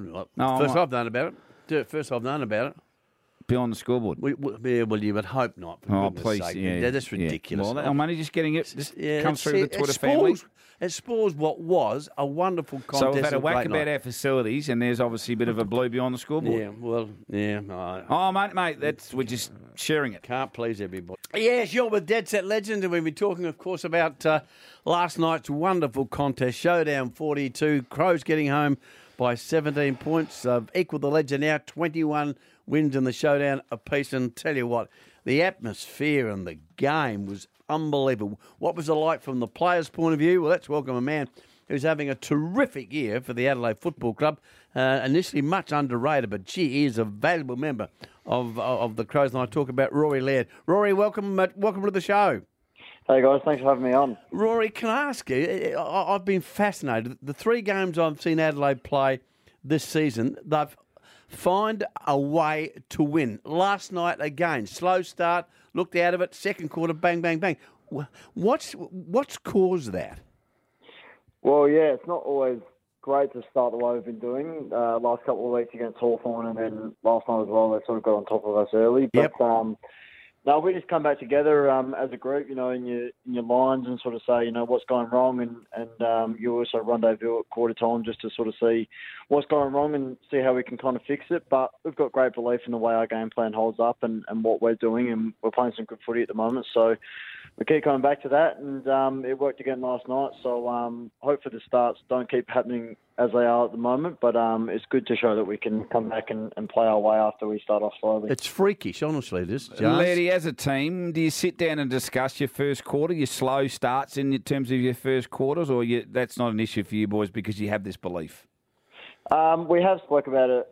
[SPEAKER 12] First I've known about it. First I've known about it.
[SPEAKER 5] Beyond the scoreboard.
[SPEAKER 12] Well, you would hope not. For
[SPEAKER 5] Oh,
[SPEAKER 12] goodness
[SPEAKER 5] please,
[SPEAKER 12] sake.
[SPEAKER 5] yeah.
[SPEAKER 12] That's ridiculous.
[SPEAKER 5] Well, I'm only just getting it. Just comes through the Twitter
[SPEAKER 12] it
[SPEAKER 5] family.
[SPEAKER 12] It spoils what was a wonderful contest.
[SPEAKER 5] So we've had a
[SPEAKER 12] of
[SPEAKER 5] whack
[SPEAKER 12] great
[SPEAKER 5] about
[SPEAKER 12] night.
[SPEAKER 5] our facilities, and there's obviously a bit of a blue beyond the scoreboard.
[SPEAKER 12] Yeah, well, yeah.
[SPEAKER 5] Oh, mate, we're just sharing it.
[SPEAKER 12] Can't please everybody. Yes, you're with Dead Set Legends, and we've been talking, of course, about last night's wonderful contest, Showdown 42. Crows getting home by 17 points. Equal the Legend now, 21 wins in the Showdown apiece. And tell you what, the atmosphere and the game was unbelievable. What was it like from the players' point of view? Well, let's welcome a man who's having a terrific year for the Adelaide Football Club. Initially much underrated, but he is a valuable member of the Crows. And I talk about Rory Laird. Rory, welcome to the show.
[SPEAKER 21] Hey guys, thanks for having me on.
[SPEAKER 12] Rory, can I ask you? I've been fascinated. The 3 games I've seen Adelaide play this season, they've find a way to win. Last night again, slow start, looked out of it. Second quarter, bang, bang, bang. What's caused that?
[SPEAKER 21] Well, yeah, it's not always great to start the way we've been doing. Last couple of weeks against Hawthorn, and then last night as well, they sort of got on top of us early. But no, we just come back together as a group, in your lines and sort of say, what's going wrong, and you also rendezvous at quarter time just to sort of see what's going wrong and see how we can kind of fix it. But we've got great belief in the way our game plan holds up and what we're doing, and we're playing some good footy at the moment. So we keep coming back to that, and it worked again last night. So hopefully the starts don't keep happening as they are at the moment, but it's good to show that we can come back and play our way after we start off slowly.
[SPEAKER 12] It's freakish, honestly, this.
[SPEAKER 5] Lady, as a team, do you sit down and discuss your first quarter, your slow starts in terms of your first quarters, or that's not an issue for you boys because you have this belief?
[SPEAKER 21] We have spoke about it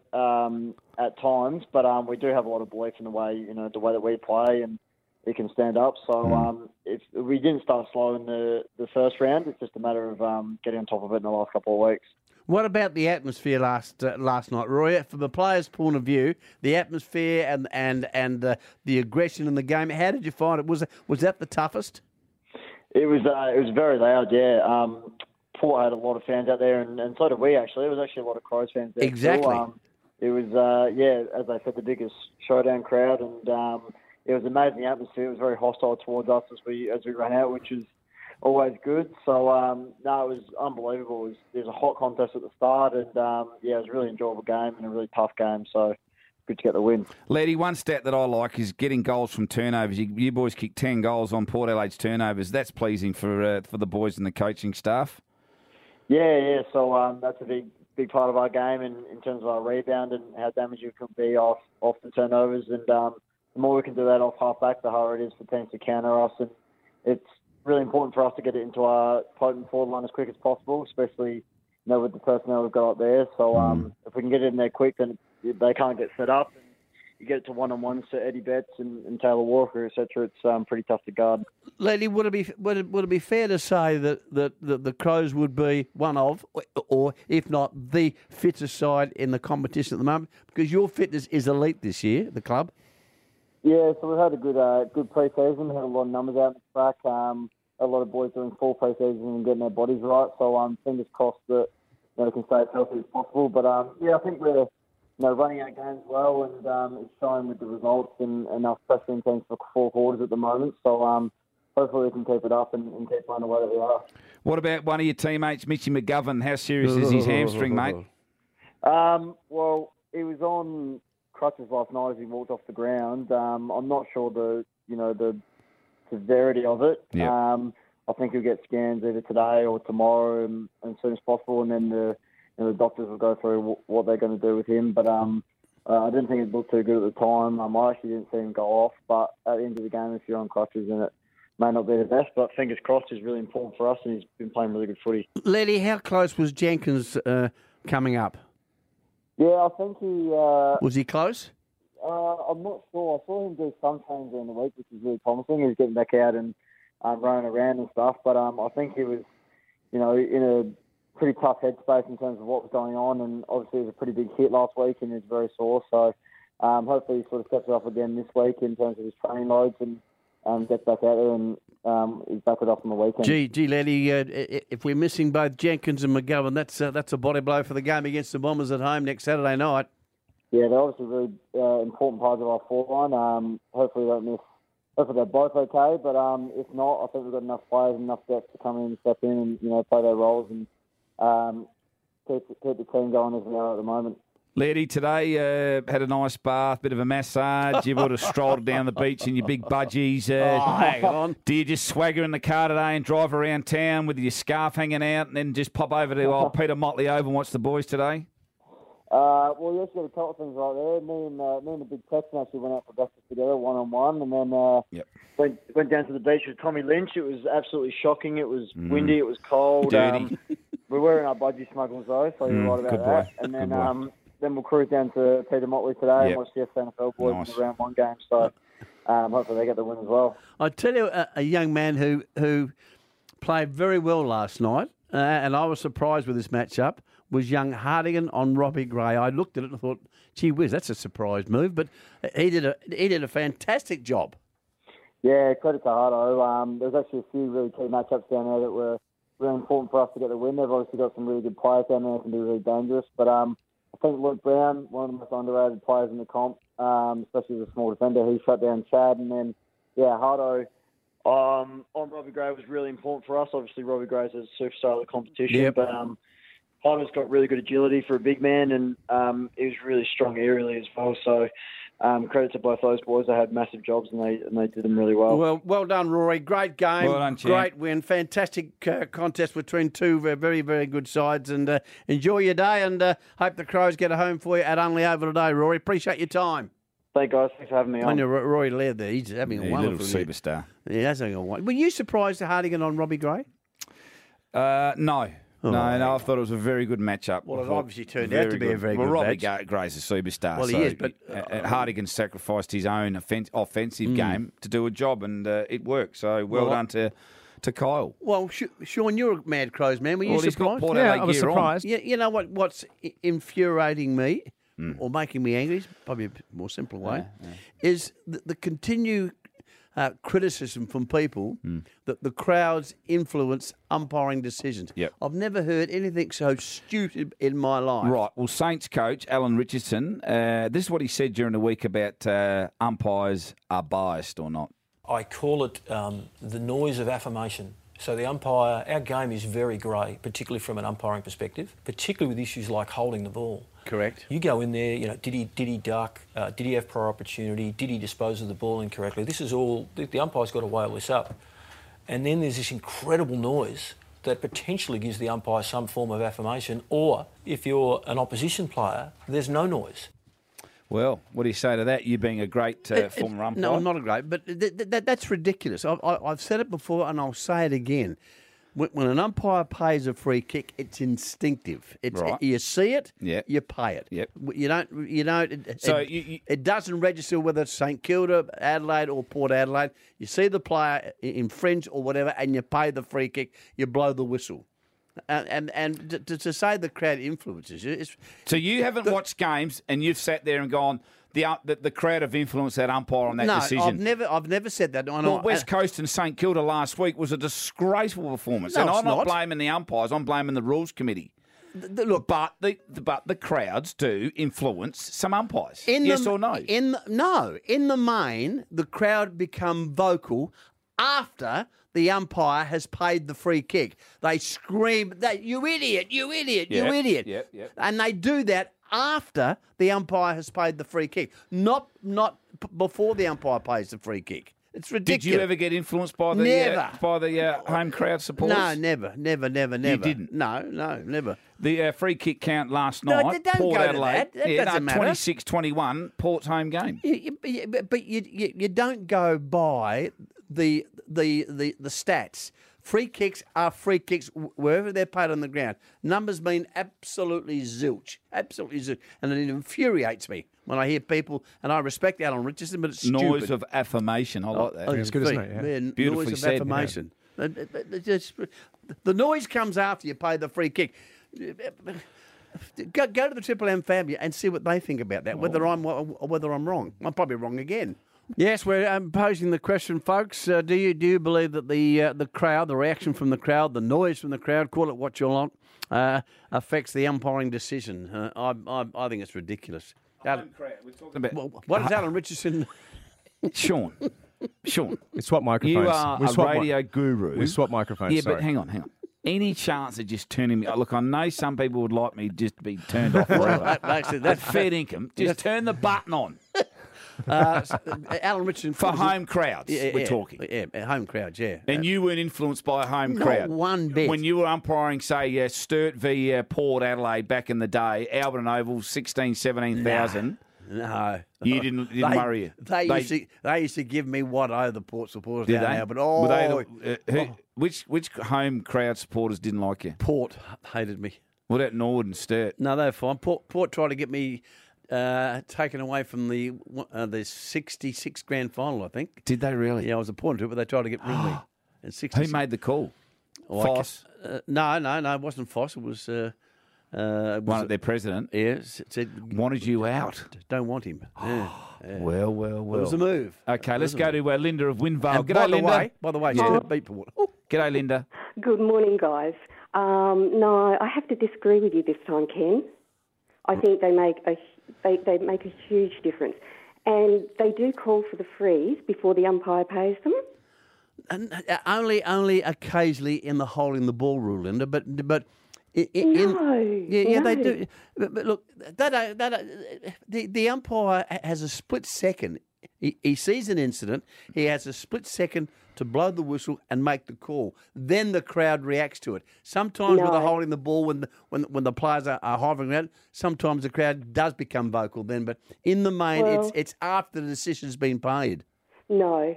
[SPEAKER 21] at times, but we do have a lot of belief in the way that we play, and we can stand up. So if we didn't start slow in the first round, it's just a matter of getting on top of it in the last couple of weeks.
[SPEAKER 12] What about the atmosphere last night, Roy? From the players' point of view, the atmosphere and the aggression in the game. How did you find it? Was that the toughest? It was
[SPEAKER 21] very loud. Yeah, Port had a lot of fans out there, and so did we. Actually, there was actually a lot of Crows fans there.
[SPEAKER 12] Exactly.
[SPEAKER 21] Too. It was as I said, the biggest showdown crowd, and it was an amazing atmosphere. It was very hostile towards us as we ran out, which is always good. So, it was unbelievable. There was a hot contest at the start, and it was a really enjoyable game and a really tough game. So, good to get the win.
[SPEAKER 5] Lady, one stat that I like is getting goals from turnovers. You boys kicked 10 goals on Port Adelaide's turnovers. That's pleasing for the boys and the coaching staff.
[SPEAKER 21] Yeah. So that's a big part of our game in terms of our rebound and how damaging it can be off the turnovers. And the more we can do that off half-back, the harder it is for teams to counter us. And it's really important for us to get it into our potent forward line as quick as possible, especially with the personnel we've got up there. So if we can get it in there quick, then they can't get set up. And you get it to one-on-ones to Eddie Betts and Taylor Walker, etc. It's pretty tough to guard.
[SPEAKER 12] Lady, would it be fair to say that the Crows would be one of, or if not the fittest side in the competition at the moment? Because your fitness is elite this year, the club.
[SPEAKER 21] Yeah, so we've had a good pre-season. We had a lot of numbers out in the track. A lot of boys doing full pre-season and getting their bodies right. So fingers crossed that we can stay as healthy as possible. But I think we're running our games well, and it's showing with the results and enough pressure in teams for 4 quarters at the moment. So hopefully we can keep it up and keep playing the way that we are.
[SPEAKER 5] What about one of your teammates, Mitchy McGovern? How serious is his hamstring, mate?
[SPEAKER 21] Well, he was on crutches last night as he walked off the ground. I'm not sure the severity of it.
[SPEAKER 5] Yeah.
[SPEAKER 21] I think he'll get scans either today or tomorrow and as soon as possible, and then the doctors will go through what they're going to do with him. But I didn't think it looked too good at the time. I actually didn't see him go off, but at the end of the game, if you're on crutches, then it may not be the best. But fingers crossed is really important for us, and he's been playing really good footy.
[SPEAKER 12] Letty, how close was Jenkins coming up?
[SPEAKER 21] Yeah, I think he...
[SPEAKER 12] was he close?
[SPEAKER 21] I'm not sure. I saw him do some training during the week, which is really promising. He was getting back out and running around and stuff. But I think he was, in a pretty tough headspace in terms of what was going on. And obviously it was a pretty big hit last week and he was very sore. So hopefully he sort of steps it up again this week in terms of his training loads and gets back out there and he's back it off on the weekend.
[SPEAKER 12] Gee, Letty, if we're missing both Jenkins and McGovern, that's a body blow for the game against the Bombers at home next Saturday night.
[SPEAKER 21] Yeah, they're obviously really important parts of our forward line. Hopefully we don't miss. Hopefully they're both okay, but if not, I think we've got enough players and enough depth to come in and step in and play their roles and keep the team going as we are at the moment.
[SPEAKER 5] Letty, today had a nice bath, bit of a massage. You would have strolled down the beach in your big budgies.
[SPEAKER 12] Hang on.
[SPEAKER 5] Do you just swagger in the car today and drive around town with your scarf hanging out and then just pop over to old Peter Motley Oval and watch the boys today?
[SPEAKER 21] Well, yes, got a couple of things right there. Me and the big Texan actually went out for breakfast together, one-on-one, and then went down to the beach with Tommy Lynch. It was absolutely shocking. It was windy. It was cold.
[SPEAKER 5] Dirty.
[SPEAKER 21] We were in our budgie smugglers, though, so you're right about
[SPEAKER 5] good
[SPEAKER 21] that.
[SPEAKER 5] boy.
[SPEAKER 21] And
[SPEAKER 5] Good
[SPEAKER 21] then
[SPEAKER 5] boy.
[SPEAKER 21] Then we'll cruise down to Peter Motley today and watch the NFL boys in the round 1 game. So hopefully they get the win as well.
[SPEAKER 12] I tell you, a young man who played very well last night, and I was surprised with this matchup, was young Hardigan on Robbie Gray. I looked at it and thought, gee whiz, that's a surprise move, but he did a fantastic job.
[SPEAKER 21] Yeah, credit to Hardo. There's actually a few really key matchups down there that were really important for us to get the win. They've obviously got some really good players down there that can be really dangerous. But I think Luke Brown, one of the most underrated players in the comp, especially as a small defender, he shut down Chad. And then, yeah, Hardo on Robbie Gray was really important for us. Obviously, Robbie Gray's a superstar of the competition.
[SPEAKER 12] Yep.
[SPEAKER 21] But Hardo's got really good agility for a big man, and he was really strong aerially as well. So credit to both those boys. They had massive jobs, and they did them really well.
[SPEAKER 12] Well done, Rory. Great game.
[SPEAKER 5] Well done, champ.
[SPEAKER 12] Great win. Fantastic contest between two very, very good sides. And enjoy your day, and hope the Crows get a home for you at Unley Oval today, Rory. Appreciate your time.
[SPEAKER 21] Thanks, guys. Thanks for having me on.
[SPEAKER 12] Rory Laird there. He's having a wonderful
[SPEAKER 5] little superstar.
[SPEAKER 12] Yeah, he's having a wonderful. Were you surprised at Hardigan on Robbie Gray?
[SPEAKER 5] No. No, I thought it was a very good matchup.
[SPEAKER 12] Well, it obviously turned out to be a very good
[SPEAKER 5] Robbie
[SPEAKER 12] match.
[SPEAKER 5] Gray's a superstar.
[SPEAKER 12] Well, he is, but
[SPEAKER 5] Hardigan sacrificed his own offensive game to do a job, and it worked. So well done to Kyle.
[SPEAKER 12] Well, Sean, you're a Mad Crows man. Were you
[SPEAKER 5] He's got
[SPEAKER 12] surprised?
[SPEAKER 5] Port Adelaide
[SPEAKER 16] I was
[SPEAKER 5] gear on.
[SPEAKER 16] surprised.
[SPEAKER 12] You know what's infuriating me or making me angry, probably a more simple way, is the continued criticism from people that the crowds influence umpiring decisions.
[SPEAKER 5] Yep.
[SPEAKER 12] I've never heard anything so stupid in my life.
[SPEAKER 5] Right. Well, Saints coach Alan Richardson, this is what he said during the week about umpires are biased or not.
[SPEAKER 2] I call it the noise of affirmation. So the umpire, our game is very grey, particularly from an umpiring perspective, particularly with issues like holding the ball.
[SPEAKER 12] Correct.
[SPEAKER 2] You go in there, did he duck? Did he have prior opportunity? Did he dispose of the ball incorrectly? This is all, the umpire's got to weigh all this up. And then there's this incredible noise that potentially gives the umpire some form of affirmation, or if you're an opposition player, there's no noise.
[SPEAKER 5] Well, what do you say to that? You being a great former umpire?
[SPEAKER 12] No, I'm not a great, but that's ridiculous. I've said it before and I'll say it again. When an umpire pays a free kick, it's instinctive. It's
[SPEAKER 5] Right.
[SPEAKER 12] You see it,
[SPEAKER 5] Yep.
[SPEAKER 12] you pay it.
[SPEAKER 5] Yep.
[SPEAKER 12] You don't.
[SPEAKER 5] So
[SPEAKER 12] it doesn't register whether it's St Kilda, Adelaide, or Port Adelaide. You see the player infringe or whatever, and you pay the free kick. You blow the whistle. And to say the crowd influences you,
[SPEAKER 5] So you haven't watched games and you've sat there and gone, the crowd have influenced that umpire on that decision.
[SPEAKER 12] I've never said that.
[SPEAKER 5] Well, West Coast and St Kilda last week was a disgraceful performance.
[SPEAKER 12] No,
[SPEAKER 5] and
[SPEAKER 12] it's
[SPEAKER 5] I'm not
[SPEAKER 12] not.
[SPEAKER 5] blaming the umpires, I'm blaming the rules committee.
[SPEAKER 12] Look,
[SPEAKER 5] but the crowds do influence some umpires. Yes or no?
[SPEAKER 12] In the main, the crowd become vocal after the umpire has paid the free kick. They scream, "You idiot! You idiot! You
[SPEAKER 5] Yep,
[SPEAKER 12] idiot!"
[SPEAKER 5] yep.
[SPEAKER 12] And they do that after the umpire has paid the free kick, not before the umpire pays the free kick. It's ridiculous.
[SPEAKER 5] Did you ever get influenced by the home crowd supporters?
[SPEAKER 12] No, never.
[SPEAKER 5] You didn't?
[SPEAKER 12] No, never.
[SPEAKER 5] The free kick count last
[SPEAKER 12] No,
[SPEAKER 5] night,
[SPEAKER 12] don't
[SPEAKER 5] Port
[SPEAKER 12] go to
[SPEAKER 5] Adelaide,
[SPEAKER 12] that. That doesn't matter.
[SPEAKER 5] 26-21, Port's home game.
[SPEAKER 12] But you don't go by the stats. Free kicks are free kicks wherever they're paid on the ground. Numbers mean absolutely zilch. And it infuriates me when I hear people, and I respect Alan Richardson, but it's stupid.
[SPEAKER 5] Noise of affirmation. I like that.
[SPEAKER 16] It's good, isn't it? Yeah.
[SPEAKER 5] Beautifully
[SPEAKER 12] noise of
[SPEAKER 5] said,
[SPEAKER 12] affirmation. The noise comes after you pay the free kick. Go to the Triple M family and see what they think about that, whether I'm wrong. I'm probably wrong again. Yes, we're posing the question, folks. Do you believe that the crowd, the reaction from the crowd, the noise from the crowd, call it what you want, affects the umpiring decision? I think it's ridiculous.
[SPEAKER 5] We're talking about
[SPEAKER 12] What is Alan Richardson?
[SPEAKER 5] Sean.
[SPEAKER 16] We swap microphones.
[SPEAKER 5] You are a radio guru.
[SPEAKER 16] We swap microphones.
[SPEAKER 5] Yeah,
[SPEAKER 16] sorry.
[SPEAKER 5] but hang on. Any chance of just turning me? Look, I know some people would like me just to be turned off forever. That's fair income. Just turn the button on.
[SPEAKER 12] Alan Richardson
[SPEAKER 5] For home crowds, we're talking.
[SPEAKER 12] Yeah, home crowds, yeah.
[SPEAKER 5] And you weren't influenced by a home
[SPEAKER 12] Not
[SPEAKER 5] crowd?
[SPEAKER 12] one bit.
[SPEAKER 5] When you were umpiring, say, Sturt v Port Adelaide back in the day, Albion Oval, 17,000-17,000.
[SPEAKER 12] No.
[SPEAKER 5] You didn't worry you?
[SPEAKER 12] They used to give me what the Port supporters
[SPEAKER 5] Did
[SPEAKER 12] down
[SPEAKER 5] they?
[SPEAKER 12] there, but
[SPEAKER 5] Were they which home crowd supporters didn't like you?
[SPEAKER 12] Port hated me.
[SPEAKER 5] What about Norwood and Sturt?
[SPEAKER 12] No, they're fine. Port tried to get me taken away from the 66 grand final, I think.
[SPEAKER 5] Did they really?
[SPEAKER 12] Yeah, I was appointed to it, but they tried to get rid of me.
[SPEAKER 5] Who made the call? Foss?
[SPEAKER 12] No, it wasn't Foss. It was...
[SPEAKER 5] one of their president.
[SPEAKER 12] Yeah, said
[SPEAKER 5] wanted you out.
[SPEAKER 12] Don't want him. Yeah.
[SPEAKER 5] Well.
[SPEAKER 12] It was a move.
[SPEAKER 5] Okay, let's go to Linda of Windvale.
[SPEAKER 12] And
[SPEAKER 5] G'day, Linda.
[SPEAKER 12] By the way, beat for what?
[SPEAKER 5] G'day, Linda.
[SPEAKER 1] Good morning, guys. No, I have to disagree with you this time, Ken. I think they make a huge difference, and they do call for the freeze before the umpire pays them.
[SPEAKER 12] And only occasionally in the holding the ball rule, Linda. But
[SPEAKER 1] No,
[SPEAKER 12] they do. But look, the umpire has a split second. He sees an incident. He has a split second to blow the whistle and make the call. Then the crowd reacts to it. Sometimes when they're holding the ball, when the players are hovering around, sometimes the crowd does become vocal then. But in the main, it's after the decision's been paid.
[SPEAKER 1] No,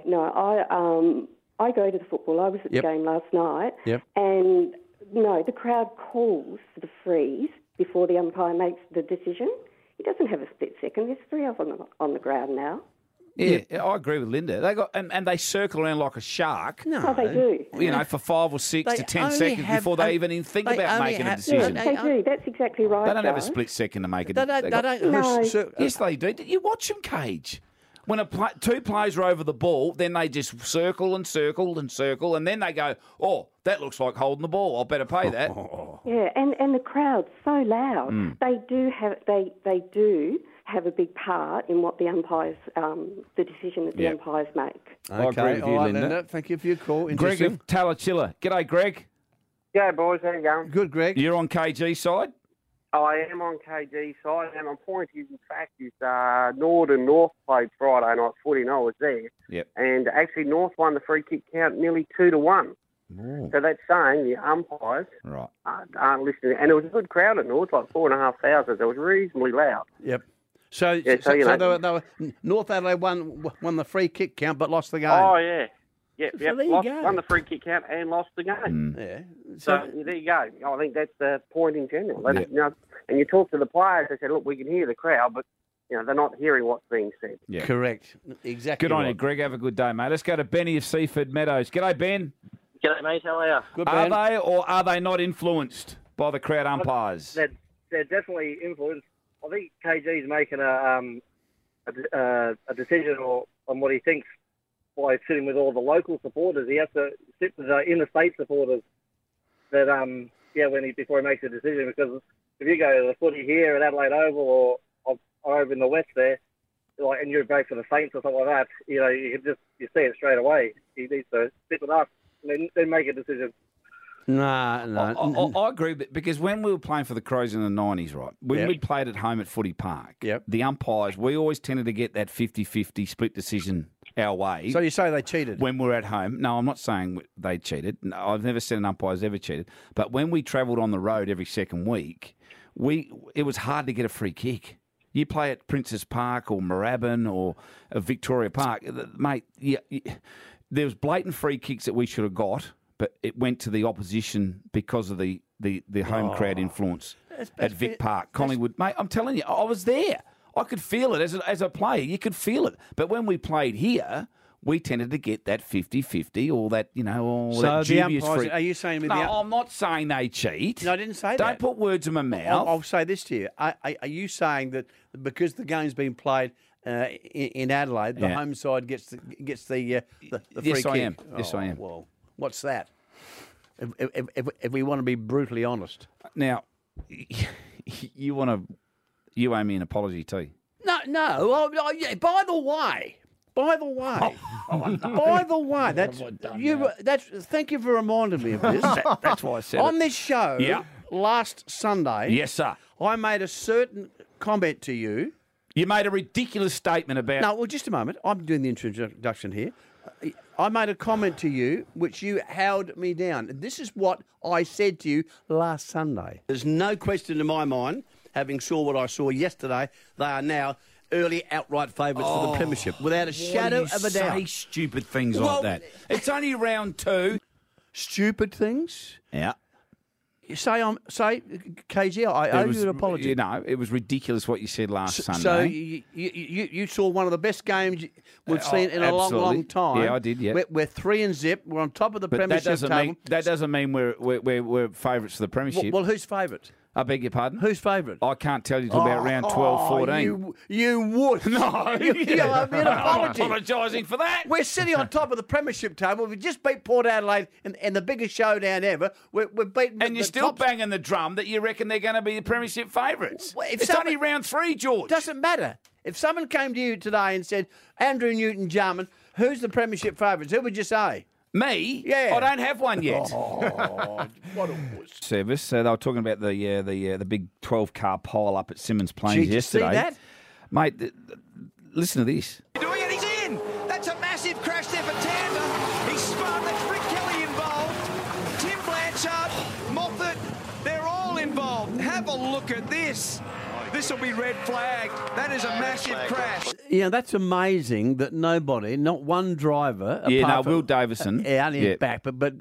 [SPEAKER 1] I go to the football. I was at the game last night, and no, the crowd calls for the freeze before the umpire makes the decision. He doesn't have a split second. There's three of them on the ground now.
[SPEAKER 5] Yeah, I agree with Linda. They got and they circle around like a shark.
[SPEAKER 1] No, they do.
[SPEAKER 5] You know, for 5 or 6 to 10 seconds before they even think about making a decision.
[SPEAKER 1] They do. That's exactly right.
[SPEAKER 5] They don't have a
[SPEAKER 1] Joe.
[SPEAKER 5] split second to make it.
[SPEAKER 1] No.
[SPEAKER 5] Yes, they do. You watch them, Cage. When two players are over the ball, then they just circle and circle and circle, and then they go, "Oh, that looks like holding the ball. I better pay that."
[SPEAKER 1] Yeah, and the crowd's so loud. They do have a big part in what the umpires, the decision that the umpires make.
[SPEAKER 5] I agree with you, Linda.
[SPEAKER 12] Thank you for your call.
[SPEAKER 5] Greg of Talachilla. G'day, Greg.
[SPEAKER 22] G'day, boys. How you going?
[SPEAKER 12] Good, Greg.
[SPEAKER 5] You're on KG side?
[SPEAKER 22] I am on KG side, and my point is, in fact, is Nord and North played Friday night footy, and I was there.
[SPEAKER 5] Yep.
[SPEAKER 22] And actually, North won the free kick count nearly 2-1. So that's saying the umpires aren't listening. And it was a good crowd at North, like 4,500. It was reasonably loud.
[SPEAKER 12] Yep. So they were, North Adelaide won the free kick count, but lost the game.
[SPEAKER 22] Oh, yeah. Yep.
[SPEAKER 12] So there you go.
[SPEAKER 22] Won the free kick count and lost the game.
[SPEAKER 12] Yeah.
[SPEAKER 22] So there you go. I think that's the point in general. You know, and you talk to the players, they say, look, we can hear the crowd, but you know they're not hearing what's being said.
[SPEAKER 5] Yeah.
[SPEAKER 12] Correct. Exactly.
[SPEAKER 5] Good on
[SPEAKER 12] right.
[SPEAKER 5] you, Greg. Have a good day, mate. Let's go to Benny of Seaford Meadows. G'day, Ben.
[SPEAKER 23] G'day, mate. How are you?
[SPEAKER 12] Good,
[SPEAKER 5] are they or are they not influenced by the crowd umpires?
[SPEAKER 23] They're definitely influenced. I think KG's making a decision on what he thinks by sitting with all the local supporters. He has to sit with the interstate supporters that before he makes a decision, because if you go to the footy here at Adelaide Oval or over in the west there, and you're vote for the Saints or something like that, you know, you see it straight away. He needs to sit with us and then make a decision.
[SPEAKER 12] No.
[SPEAKER 5] I agree, because when we were playing for the Crows in the 90s, right, when we played at home at Footy Park, the umpires, we always tended to get that 50-50 split decision our way.
[SPEAKER 12] So you say they cheated?
[SPEAKER 5] When we were at home. No, I'm not saying they cheated. No, I've never said an umpire's ever cheated. But when we travelled on the road every second week, it was hard to get a free kick. You play at Princes Park or Moorabbin or Victoria Park, mate, there was blatant free kicks that we should have got, but it went to the opposition because of the home crowd influence at Vic Park. Collingwood, mate, I'm telling you, I was there. I could feel it as a player. You could feel it. But when we played here, we tended to get that 50-50 or that, that dubious free.
[SPEAKER 12] Are you saying with
[SPEAKER 5] I'm not saying they cheat.
[SPEAKER 12] No, I didn't say that.
[SPEAKER 5] Don't put words in my mouth.
[SPEAKER 12] I'll say this to you. Are you saying that because the game's been played in Adelaide, the home side gets the free
[SPEAKER 5] Yes,
[SPEAKER 12] kick?
[SPEAKER 5] I am. Yes, I am.
[SPEAKER 12] Well, what's that? If we want to be brutally honest.
[SPEAKER 5] Now, you owe me an apology too.
[SPEAKER 12] No. By the way, thank you for reminding me of this.
[SPEAKER 5] That's why I said
[SPEAKER 12] on this show last Sunday.
[SPEAKER 5] Yes, sir.
[SPEAKER 12] I made a certain comment to you.
[SPEAKER 5] You made a ridiculous statement about.
[SPEAKER 12] No, well, just a moment. I'm doing the introduction here. I made a comment to you which you held me down. This is what I said to you last Sunday. There's no question in my mind, having saw what I saw yesterday, they are now early outright favourites for the premiership, without a shadow of a doubt.
[SPEAKER 5] Say stupid things like that. It's only round 2.
[SPEAKER 12] Stupid things?
[SPEAKER 5] Yeah.
[SPEAKER 12] Say, KG, I owe you an apology.
[SPEAKER 5] It was ridiculous what you said last Sunday.
[SPEAKER 12] So you saw one of the best games we've seen in a long time.
[SPEAKER 5] Yeah, I did. Yeah,
[SPEAKER 12] we're 3-0. We're on top of the premiership table.
[SPEAKER 5] That doesn't mean we're favourites for the premiership.
[SPEAKER 12] Well, who's favourite?
[SPEAKER 5] I beg your pardon?
[SPEAKER 12] Who's favourite?
[SPEAKER 5] I can't tell you till about round 12, 14.
[SPEAKER 12] You would.
[SPEAKER 5] No.
[SPEAKER 12] You owe me an apology.
[SPEAKER 5] I'm apologising for that.
[SPEAKER 12] We're sitting on top of the premiership table. We just beat Port Adelaide in the biggest showdown ever. We're beating
[SPEAKER 5] and you're still banging the drum that you reckon they're going to be the premiership favourites.
[SPEAKER 12] Well,
[SPEAKER 5] it's only round 3, George.
[SPEAKER 12] Doesn't matter. If someone came to you today and said, Andrew Newton-Jarman, who's the premiership favourites, who would you say?
[SPEAKER 5] Me?
[SPEAKER 12] Yeah.
[SPEAKER 5] I don't have one yet.
[SPEAKER 12] What a wuss.
[SPEAKER 5] Service. They were talking about the big 12-car pile up at Simmons Plains yesterday.
[SPEAKER 12] Did you see that?
[SPEAKER 5] Mate, listen to this.
[SPEAKER 3] Doing it, he's in! That's a massive crash there for Tander. He's spun, that's Rick Kelly involved. Tim Blanchard, Moffat, they're all involved. Have a look at this. This will be red flagged. That is a massive crash.
[SPEAKER 12] Yeah, that's amazing that nobody, not one driver...
[SPEAKER 5] Will Davison.
[SPEAKER 12] Only his back, but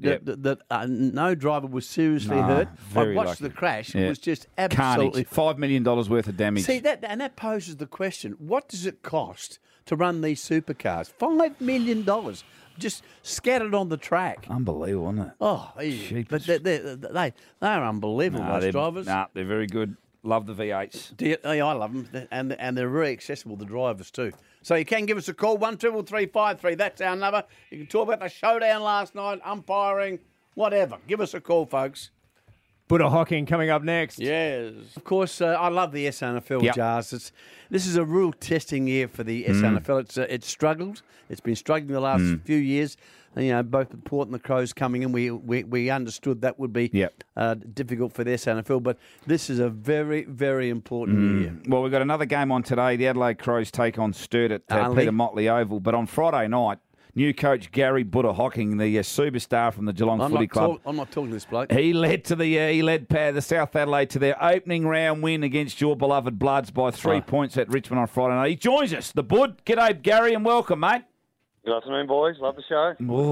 [SPEAKER 12] no driver was seriously hurt. I watched the crash. It was just absolutely...
[SPEAKER 5] $5 million worth of damage.
[SPEAKER 12] See, that poses the question, what does it cost to run these supercars? $5 million. Just scattered on the track.
[SPEAKER 5] Unbelievable, isn't it?
[SPEAKER 12] Oh, but they're unbelievable, those drivers.
[SPEAKER 5] They're very good. Love the V8s.
[SPEAKER 12] I love them, and they're very accessible, the drivers too. So you can give us a call, 133353. That's our number. You can talk about the showdown last night, umpiring, whatever. Give us a call, folks.
[SPEAKER 16] Buddha Hocking coming up next.
[SPEAKER 12] Yes. Of course, I love the SANFL, Jars. This is a real testing year for the SANFL. It's struggled. It's been struggling the last few years. And, both the Port and the Crows coming in, we understood that would be difficult for the SANFL, but this is a very, very important year.
[SPEAKER 5] Well, we've got another game on today. The Adelaide Crows take on Sturt at Peter Motley Oval. But on Friday night, new coach Gary Buddha Hocking, the superstar from the Geelong Footy Club.
[SPEAKER 12] I'm not talking to this bloke.
[SPEAKER 5] He led the South Adelaide to their opening round win against your beloved Bloods by 3 points at Richmond on Friday night. He joins us, the Bud. G'day, Gary, and welcome, mate.
[SPEAKER 6] Good afternoon, boys. Love the show.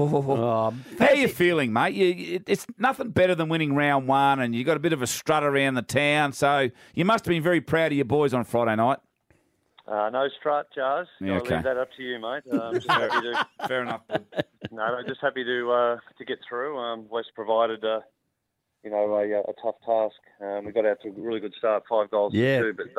[SPEAKER 5] How are you feeling, mate? It's nothing better than winning round one, and you got a bit of a strut around the town, so you must have been very proud of your boys on Friday night.
[SPEAKER 6] No strut, Jars.
[SPEAKER 5] Yeah, okay.
[SPEAKER 6] I'll leave that up to you, mate. Just happy to.
[SPEAKER 5] Fair enough.
[SPEAKER 6] No, just happy to get through. West provided, a tough task. We got out to a really good start, 5 goals to 2, but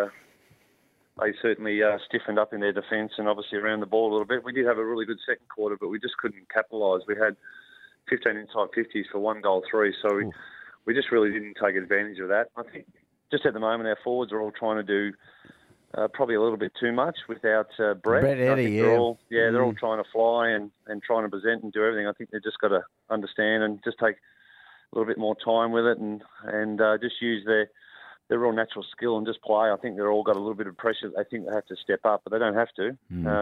[SPEAKER 6] they certainly stiffened up in their defence and obviously around the ball a little bit. We did have a really good second quarter, but we just couldn't capitalise. We had 15 inside 50s for 1 goal 3, so we just really didn't take advantage of that. I think just at the moment our forwards are all trying to do probably a little bit too much without Brett.
[SPEAKER 12] Brett Eddy,
[SPEAKER 6] they're all trying to fly and trying to present and do everything. I think they've just got to understand and just take a little bit more time with it and just use their real natural skill and just play. I think they've all got a little bit of pressure. They think they have to step up, but they don't have to.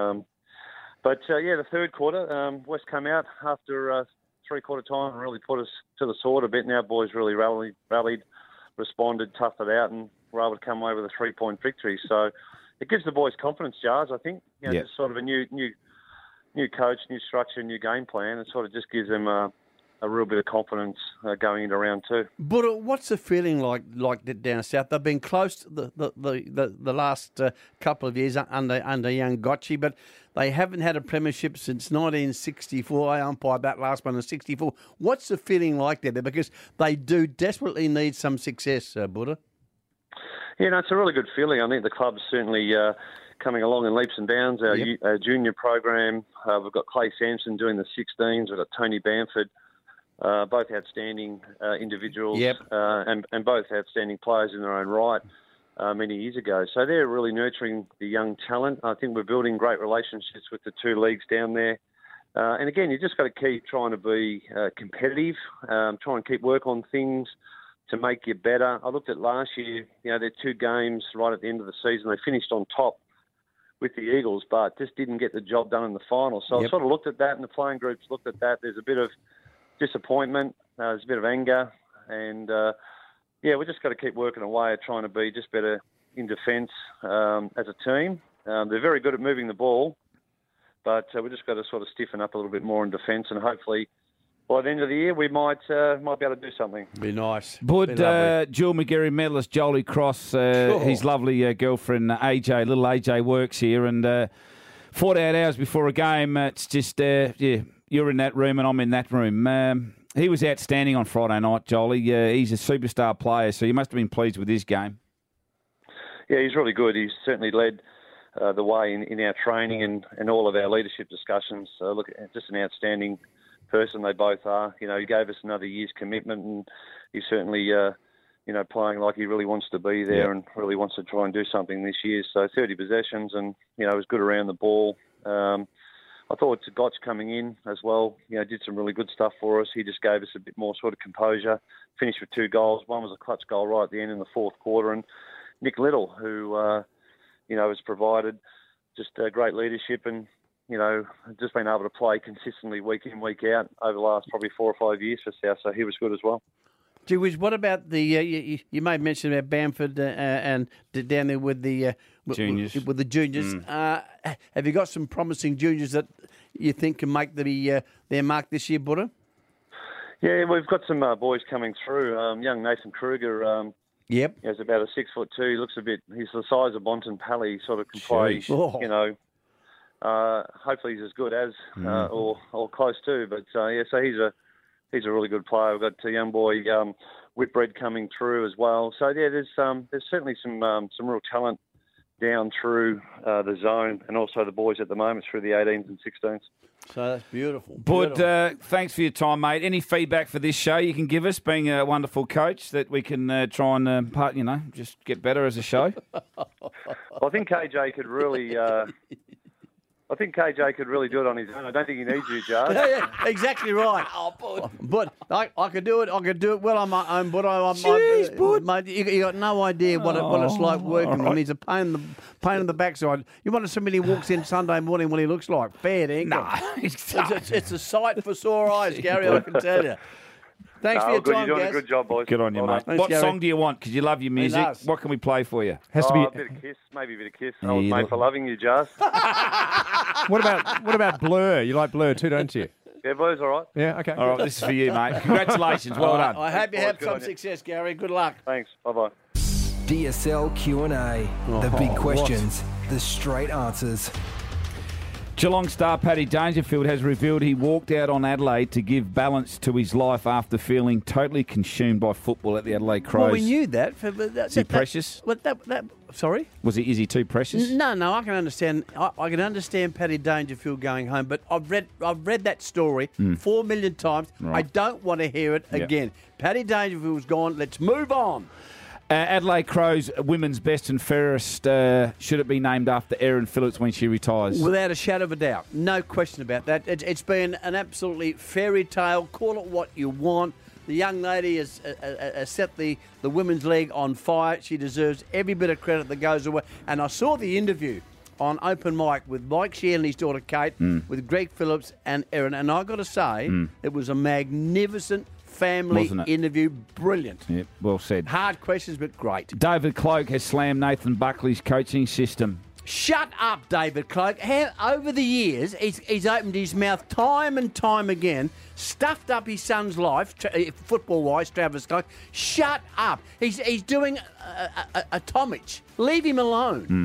[SPEAKER 6] The third quarter, West came out after three-quarter time and really put us to the sword a bit. And our boys really rallied, responded, toughed it out, and were able to come away with a 3-point victory. So it gives the boys confidence, Jars, I think. Just sort of a new coach, new structure, new game plan. It sort of just gives them a real bit of confidence going into round 2.
[SPEAKER 12] But what's the feeling like down south? They've been close the last couple of years under young Gotchi, but they haven't had a premiership since 1964. I umpired that last one in 64. What's the feeling like there? Because they do desperately need some success, Buddha.
[SPEAKER 6] Yeah, no, it's a really good feeling. I think the club's certainly coming along in leaps and bounds. Our junior program, we've got Clay Sampson doing the 16s. We've got Tony Bamford. Both outstanding individuals and both outstanding players in their own right many years ago. So they're really nurturing the young talent. I think we're building great relationships with the 2 leagues down there. And again, you just got to keep trying to be competitive, try and keep work on things to make you better. I looked at last year, their 2 games right at the end of the season. They finished on top with the Eagles, but just didn't get the job done in the final. So I sort of looked at that and the playing groups looked at that. There's a bit of disappointment, there's a bit of anger, and we just got to keep working away at trying to be just better in defence as a team. They're very good at moving the ball, but we just got to sort of stiffen up a little bit more in defence and hopefully by the end of the year, we might be able to do something.
[SPEAKER 7] Be nice.
[SPEAKER 5] Bud, Jewel McGarry medalist Jolie Cross, his lovely girlfriend AJ, little AJ works here, and 48 hours before a game, it's just, you're in that room and I'm in that room. He was outstanding on Friday night, Jolie. He's a superstar player, so you must have been pleased with his game.
[SPEAKER 6] Yeah, he's really good. He's certainly led the way in our training and all of our leadership discussions. So look, just an outstanding person they both are. You know, he gave us another year's commitment, and he's certainly, playing like he really wants to be there and really wants to try and do something this year. So 30 possessions, and was good around the ball. I thought Gotch coming in as well, did some really good stuff for us. He just gave us a bit more sort of composure. Finished with 2 goals. One was a clutch goal right at the end in the fourth quarter, and Nick Little, who has provided just great leadership and just been able to play consistently week in, week out over the last probably 4 or 5 years for South. So he was good as well.
[SPEAKER 7] Gee whiz, what about the you may have mentioned about Bamford and down there with the
[SPEAKER 5] juniors?
[SPEAKER 7] With the juniors, have you got some promising juniors that you think can make their mark this year, Buddha?
[SPEAKER 6] Yeah, we've got some boys coming through. Young Nathan Kruger.
[SPEAKER 7] Yep,
[SPEAKER 6] he's about a 6'2". He looks he's the size of Bonton Pally. Sort of can play.
[SPEAKER 7] Oh.
[SPEAKER 6] Hopefully he's as good as or close to. But so he's a really good player. We've got a young boy Whitbread coming through as well. So there's certainly some real talent down through the zone, and also the boys at the moment through the 18s and 16s.
[SPEAKER 7] So that's beautiful.
[SPEAKER 5] Bud, thanks for your time, mate. Any feedback for this show you can give us, being a wonderful coach, that we can try and just get better as a show?
[SPEAKER 6] I think KJ could really. I think KJ could really do it on his own. I don't think he needs you, Jar.
[SPEAKER 7] Yeah, exactly right. But I could do it. I could do it well on my own. But
[SPEAKER 5] Jeez, Bud.
[SPEAKER 7] Mate, you got no idea what it's like working. Right. He's a pain in the backside. You wonder somebody walks in Sunday morning what he looks like. Fair dinkum.
[SPEAKER 5] Nah,
[SPEAKER 7] it's a sight for sore eyes, Gary. I can tell you. Thanks for your time,
[SPEAKER 6] You're doing
[SPEAKER 7] Gaz.
[SPEAKER 6] a good job, boys.
[SPEAKER 5] Good on you, mate.
[SPEAKER 7] Thanks,
[SPEAKER 5] what
[SPEAKER 7] Gary.
[SPEAKER 5] song do you want? Because you love your music. What can we play for you?
[SPEAKER 16] Has to be
[SPEAKER 6] a bit of Kiss, maybe a bit of Kiss. I was made for loving you, Jar.
[SPEAKER 16] What about Blur? You like Blur too, don't you?
[SPEAKER 6] Yeah, Blur's all right.
[SPEAKER 16] Yeah, okay.
[SPEAKER 5] All right, this is for you, mate. Congratulations. Well done.
[SPEAKER 7] I hope you have some success, Gary. Good luck.
[SPEAKER 6] Thanks. Bye-bye.
[SPEAKER 8] DSL Q&A. The big questions, the straight answers.
[SPEAKER 5] Geelong star Paddy Dangerfield has revealed he walked out on Adelaide to give balance to his life after feeling totally consumed by football at the Adelaide Crows.
[SPEAKER 7] Well, we knew that.
[SPEAKER 5] Is he precious?
[SPEAKER 7] Sorry?
[SPEAKER 5] Is he too precious?
[SPEAKER 7] No, I can understand. I can understand Paddy Dangerfield going home, but I've read that story 4 million times.
[SPEAKER 5] Right.
[SPEAKER 7] I don't want to hear it again. Paddy Dangerfield's gone. Let's move on.
[SPEAKER 5] Adelaide Crows women's best and fairest, should it be named after Erin Phillips when she retires?
[SPEAKER 7] Without a shadow of a doubt. No question about that. It's been an absolutely fairy tale. Call it what you want. The young lady has set the women's league on fire. She deserves every bit of credit that goes away. And I saw the interview on Open Mic with Mike Shear and his daughter Kate, with Greg Phillips and Erin. And I've got to say, it was a magnificent family interview. Brilliant.
[SPEAKER 5] Yeah, well said.
[SPEAKER 7] Hard questions, but great.
[SPEAKER 5] David Cloak has slammed Nathan Buckley's coaching system.
[SPEAKER 7] Shut up, David Cloak. Over the years, he's opened his mouth time and time again, stuffed up his son's life, football-wise, Travis Cloak. Shut up. He's doing a Tomich. Leave him alone.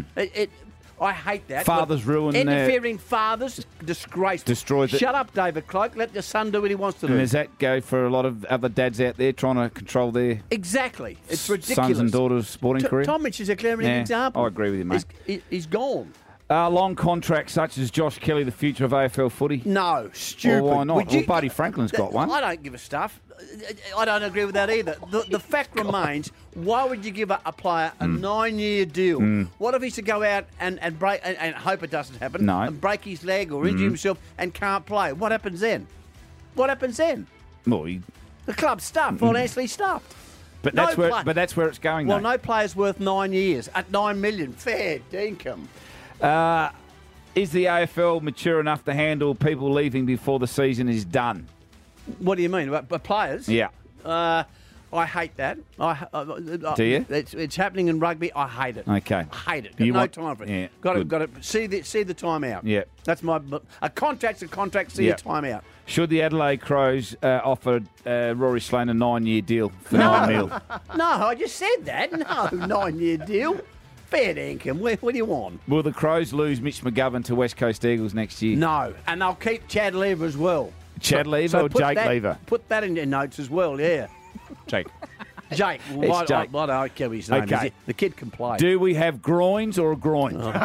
[SPEAKER 7] I hate that.
[SPEAKER 5] Fathers ruin
[SPEAKER 7] interfering fathers, disgraceful.
[SPEAKER 5] Destroys it.
[SPEAKER 7] Shut up, David Cloak. Let your son do what he wants to do.
[SPEAKER 5] And does that go for a lot of other dads out there trying to control their
[SPEAKER 7] exactly? It's ridiculous.
[SPEAKER 5] Sons and daughters' sporting career.
[SPEAKER 7] Tomich is a clear example.
[SPEAKER 5] I agree with you, mate.
[SPEAKER 7] He's gone.
[SPEAKER 5] Long contracts such as Josh Kelly, the future of AFL footy.
[SPEAKER 7] No, stupid.
[SPEAKER 5] Well, why not? Well, Buddy Franklin's got one.
[SPEAKER 7] I don't give a stuff. I don't agree with that either. The fact remains, why would you give a player a 9-year deal? What if he's to go out and break, and hope it doesn't happen, and break his leg or injure himself and can't play? What happens then? Well, the club's stuffed, financially stuffed.
[SPEAKER 5] But that's where it's going.
[SPEAKER 7] Well, no player's worth 9 years at $9 million. Fair dinkum.
[SPEAKER 5] Is the AFL mature enough to handle people leaving before the season is done?
[SPEAKER 7] What do you mean? About players?
[SPEAKER 5] Yeah.
[SPEAKER 12] I hate that.
[SPEAKER 5] Do you?
[SPEAKER 12] It's happening in rugby. I hate it.
[SPEAKER 5] Okay.
[SPEAKER 12] I hate it. Got no time for it.
[SPEAKER 5] Yeah,
[SPEAKER 12] got to see the time out.
[SPEAKER 5] Yeah.
[SPEAKER 12] That's a contract's a contract. See your time out.
[SPEAKER 5] Should the Adelaide Crows offer Rory Sloane a 9-year deal for $9 million?
[SPEAKER 12] No, I just said that. No, 9-year deal. Fair dinkum. What do you want?
[SPEAKER 5] Will the Crows lose Mitch McGovern to West Coast Eagles next year?
[SPEAKER 12] No, and they'll keep Chad Lever as well.
[SPEAKER 5] Chad Lever or Jake Lever?
[SPEAKER 12] Put that in your notes as well, yeah.
[SPEAKER 5] Jake.
[SPEAKER 12] Jake.
[SPEAKER 5] It's Jake.
[SPEAKER 12] I don't care his name.
[SPEAKER 5] Okay.
[SPEAKER 12] The kid can play.
[SPEAKER 5] Do we have groins or a groin?
[SPEAKER 12] Well,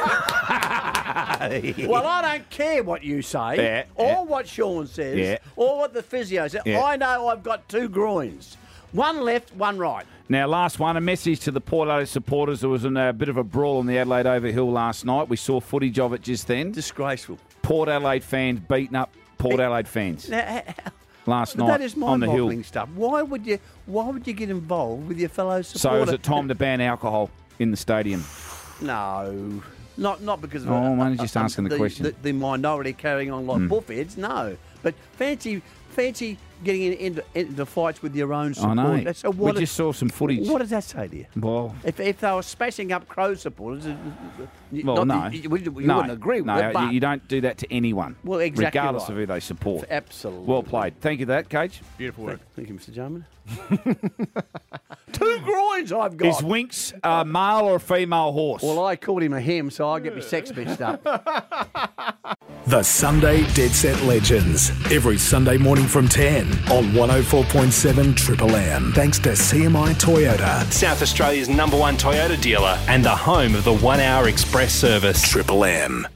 [SPEAKER 12] I don't care what you say, or what Sean says, or what the physio says.
[SPEAKER 5] Yeah.
[SPEAKER 12] I know I've got 2 groins. One left, one right.
[SPEAKER 5] Now, last one, a message to the Port Adelaide supporters. There was a bit of a brawl on the Adelaide Overhill last night. We saw footage of it just then.
[SPEAKER 12] Disgraceful.
[SPEAKER 5] Port Adelaide fans beating up Port Adelaide fans last night
[SPEAKER 12] that is
[SPEAKER 5] on the hill.
[SPEAKER 12] Stuff. Why would you get involved with your fellow supporter?
[SPEAKER 5] So is it time to ban alcohol in the stadium?
[SPEAKER 12] No. Not because of
[SPEAKER 5] I'm only just asking the question.
[SPEAKER 12] The minority carrying on like buffheads, no. But fancy getting into fights with your own support.
[SPEAKER 5] I know. So we just saw some footage.
[SPEAKER 12] What does that say to you?
[SPEAKER 5] Well,
[SPEAKER 12] if they were smashing up Crow supporters,
[SPEAKER 5] you
[SPEAKER 12] wouldn't agree with it.
[SPEAKER 5] No, you don't do that to anyone.
[SPEAKER 12] Well, exactly.
[SPEAKER 5] Regardless of who they support.
[SPEAKER 12] Absolutely.
[SPEAKER 5] Well played. Thank you for that, Cage.
[SPEAKER 16] Beautiful work.
[SPEAKER 12] Thank you, Mr. Jarman. 2 groins I've got.
[SPEAKER 5] Is Winks a male or a female horse?
[SPEAKER 12] Well, I called him a him, so I get my sex mixed up.
[SPEAKER 9] The Sunday Dead Set Legends. Every Sunday morning from 10 on 104.7 Triple M. Thanks to CMI Toyota.
[SPEAKER 10] South Australia's #1 Toyota dealer and the home of the 1 hour express service.
[SPEAKER 9] Triple M.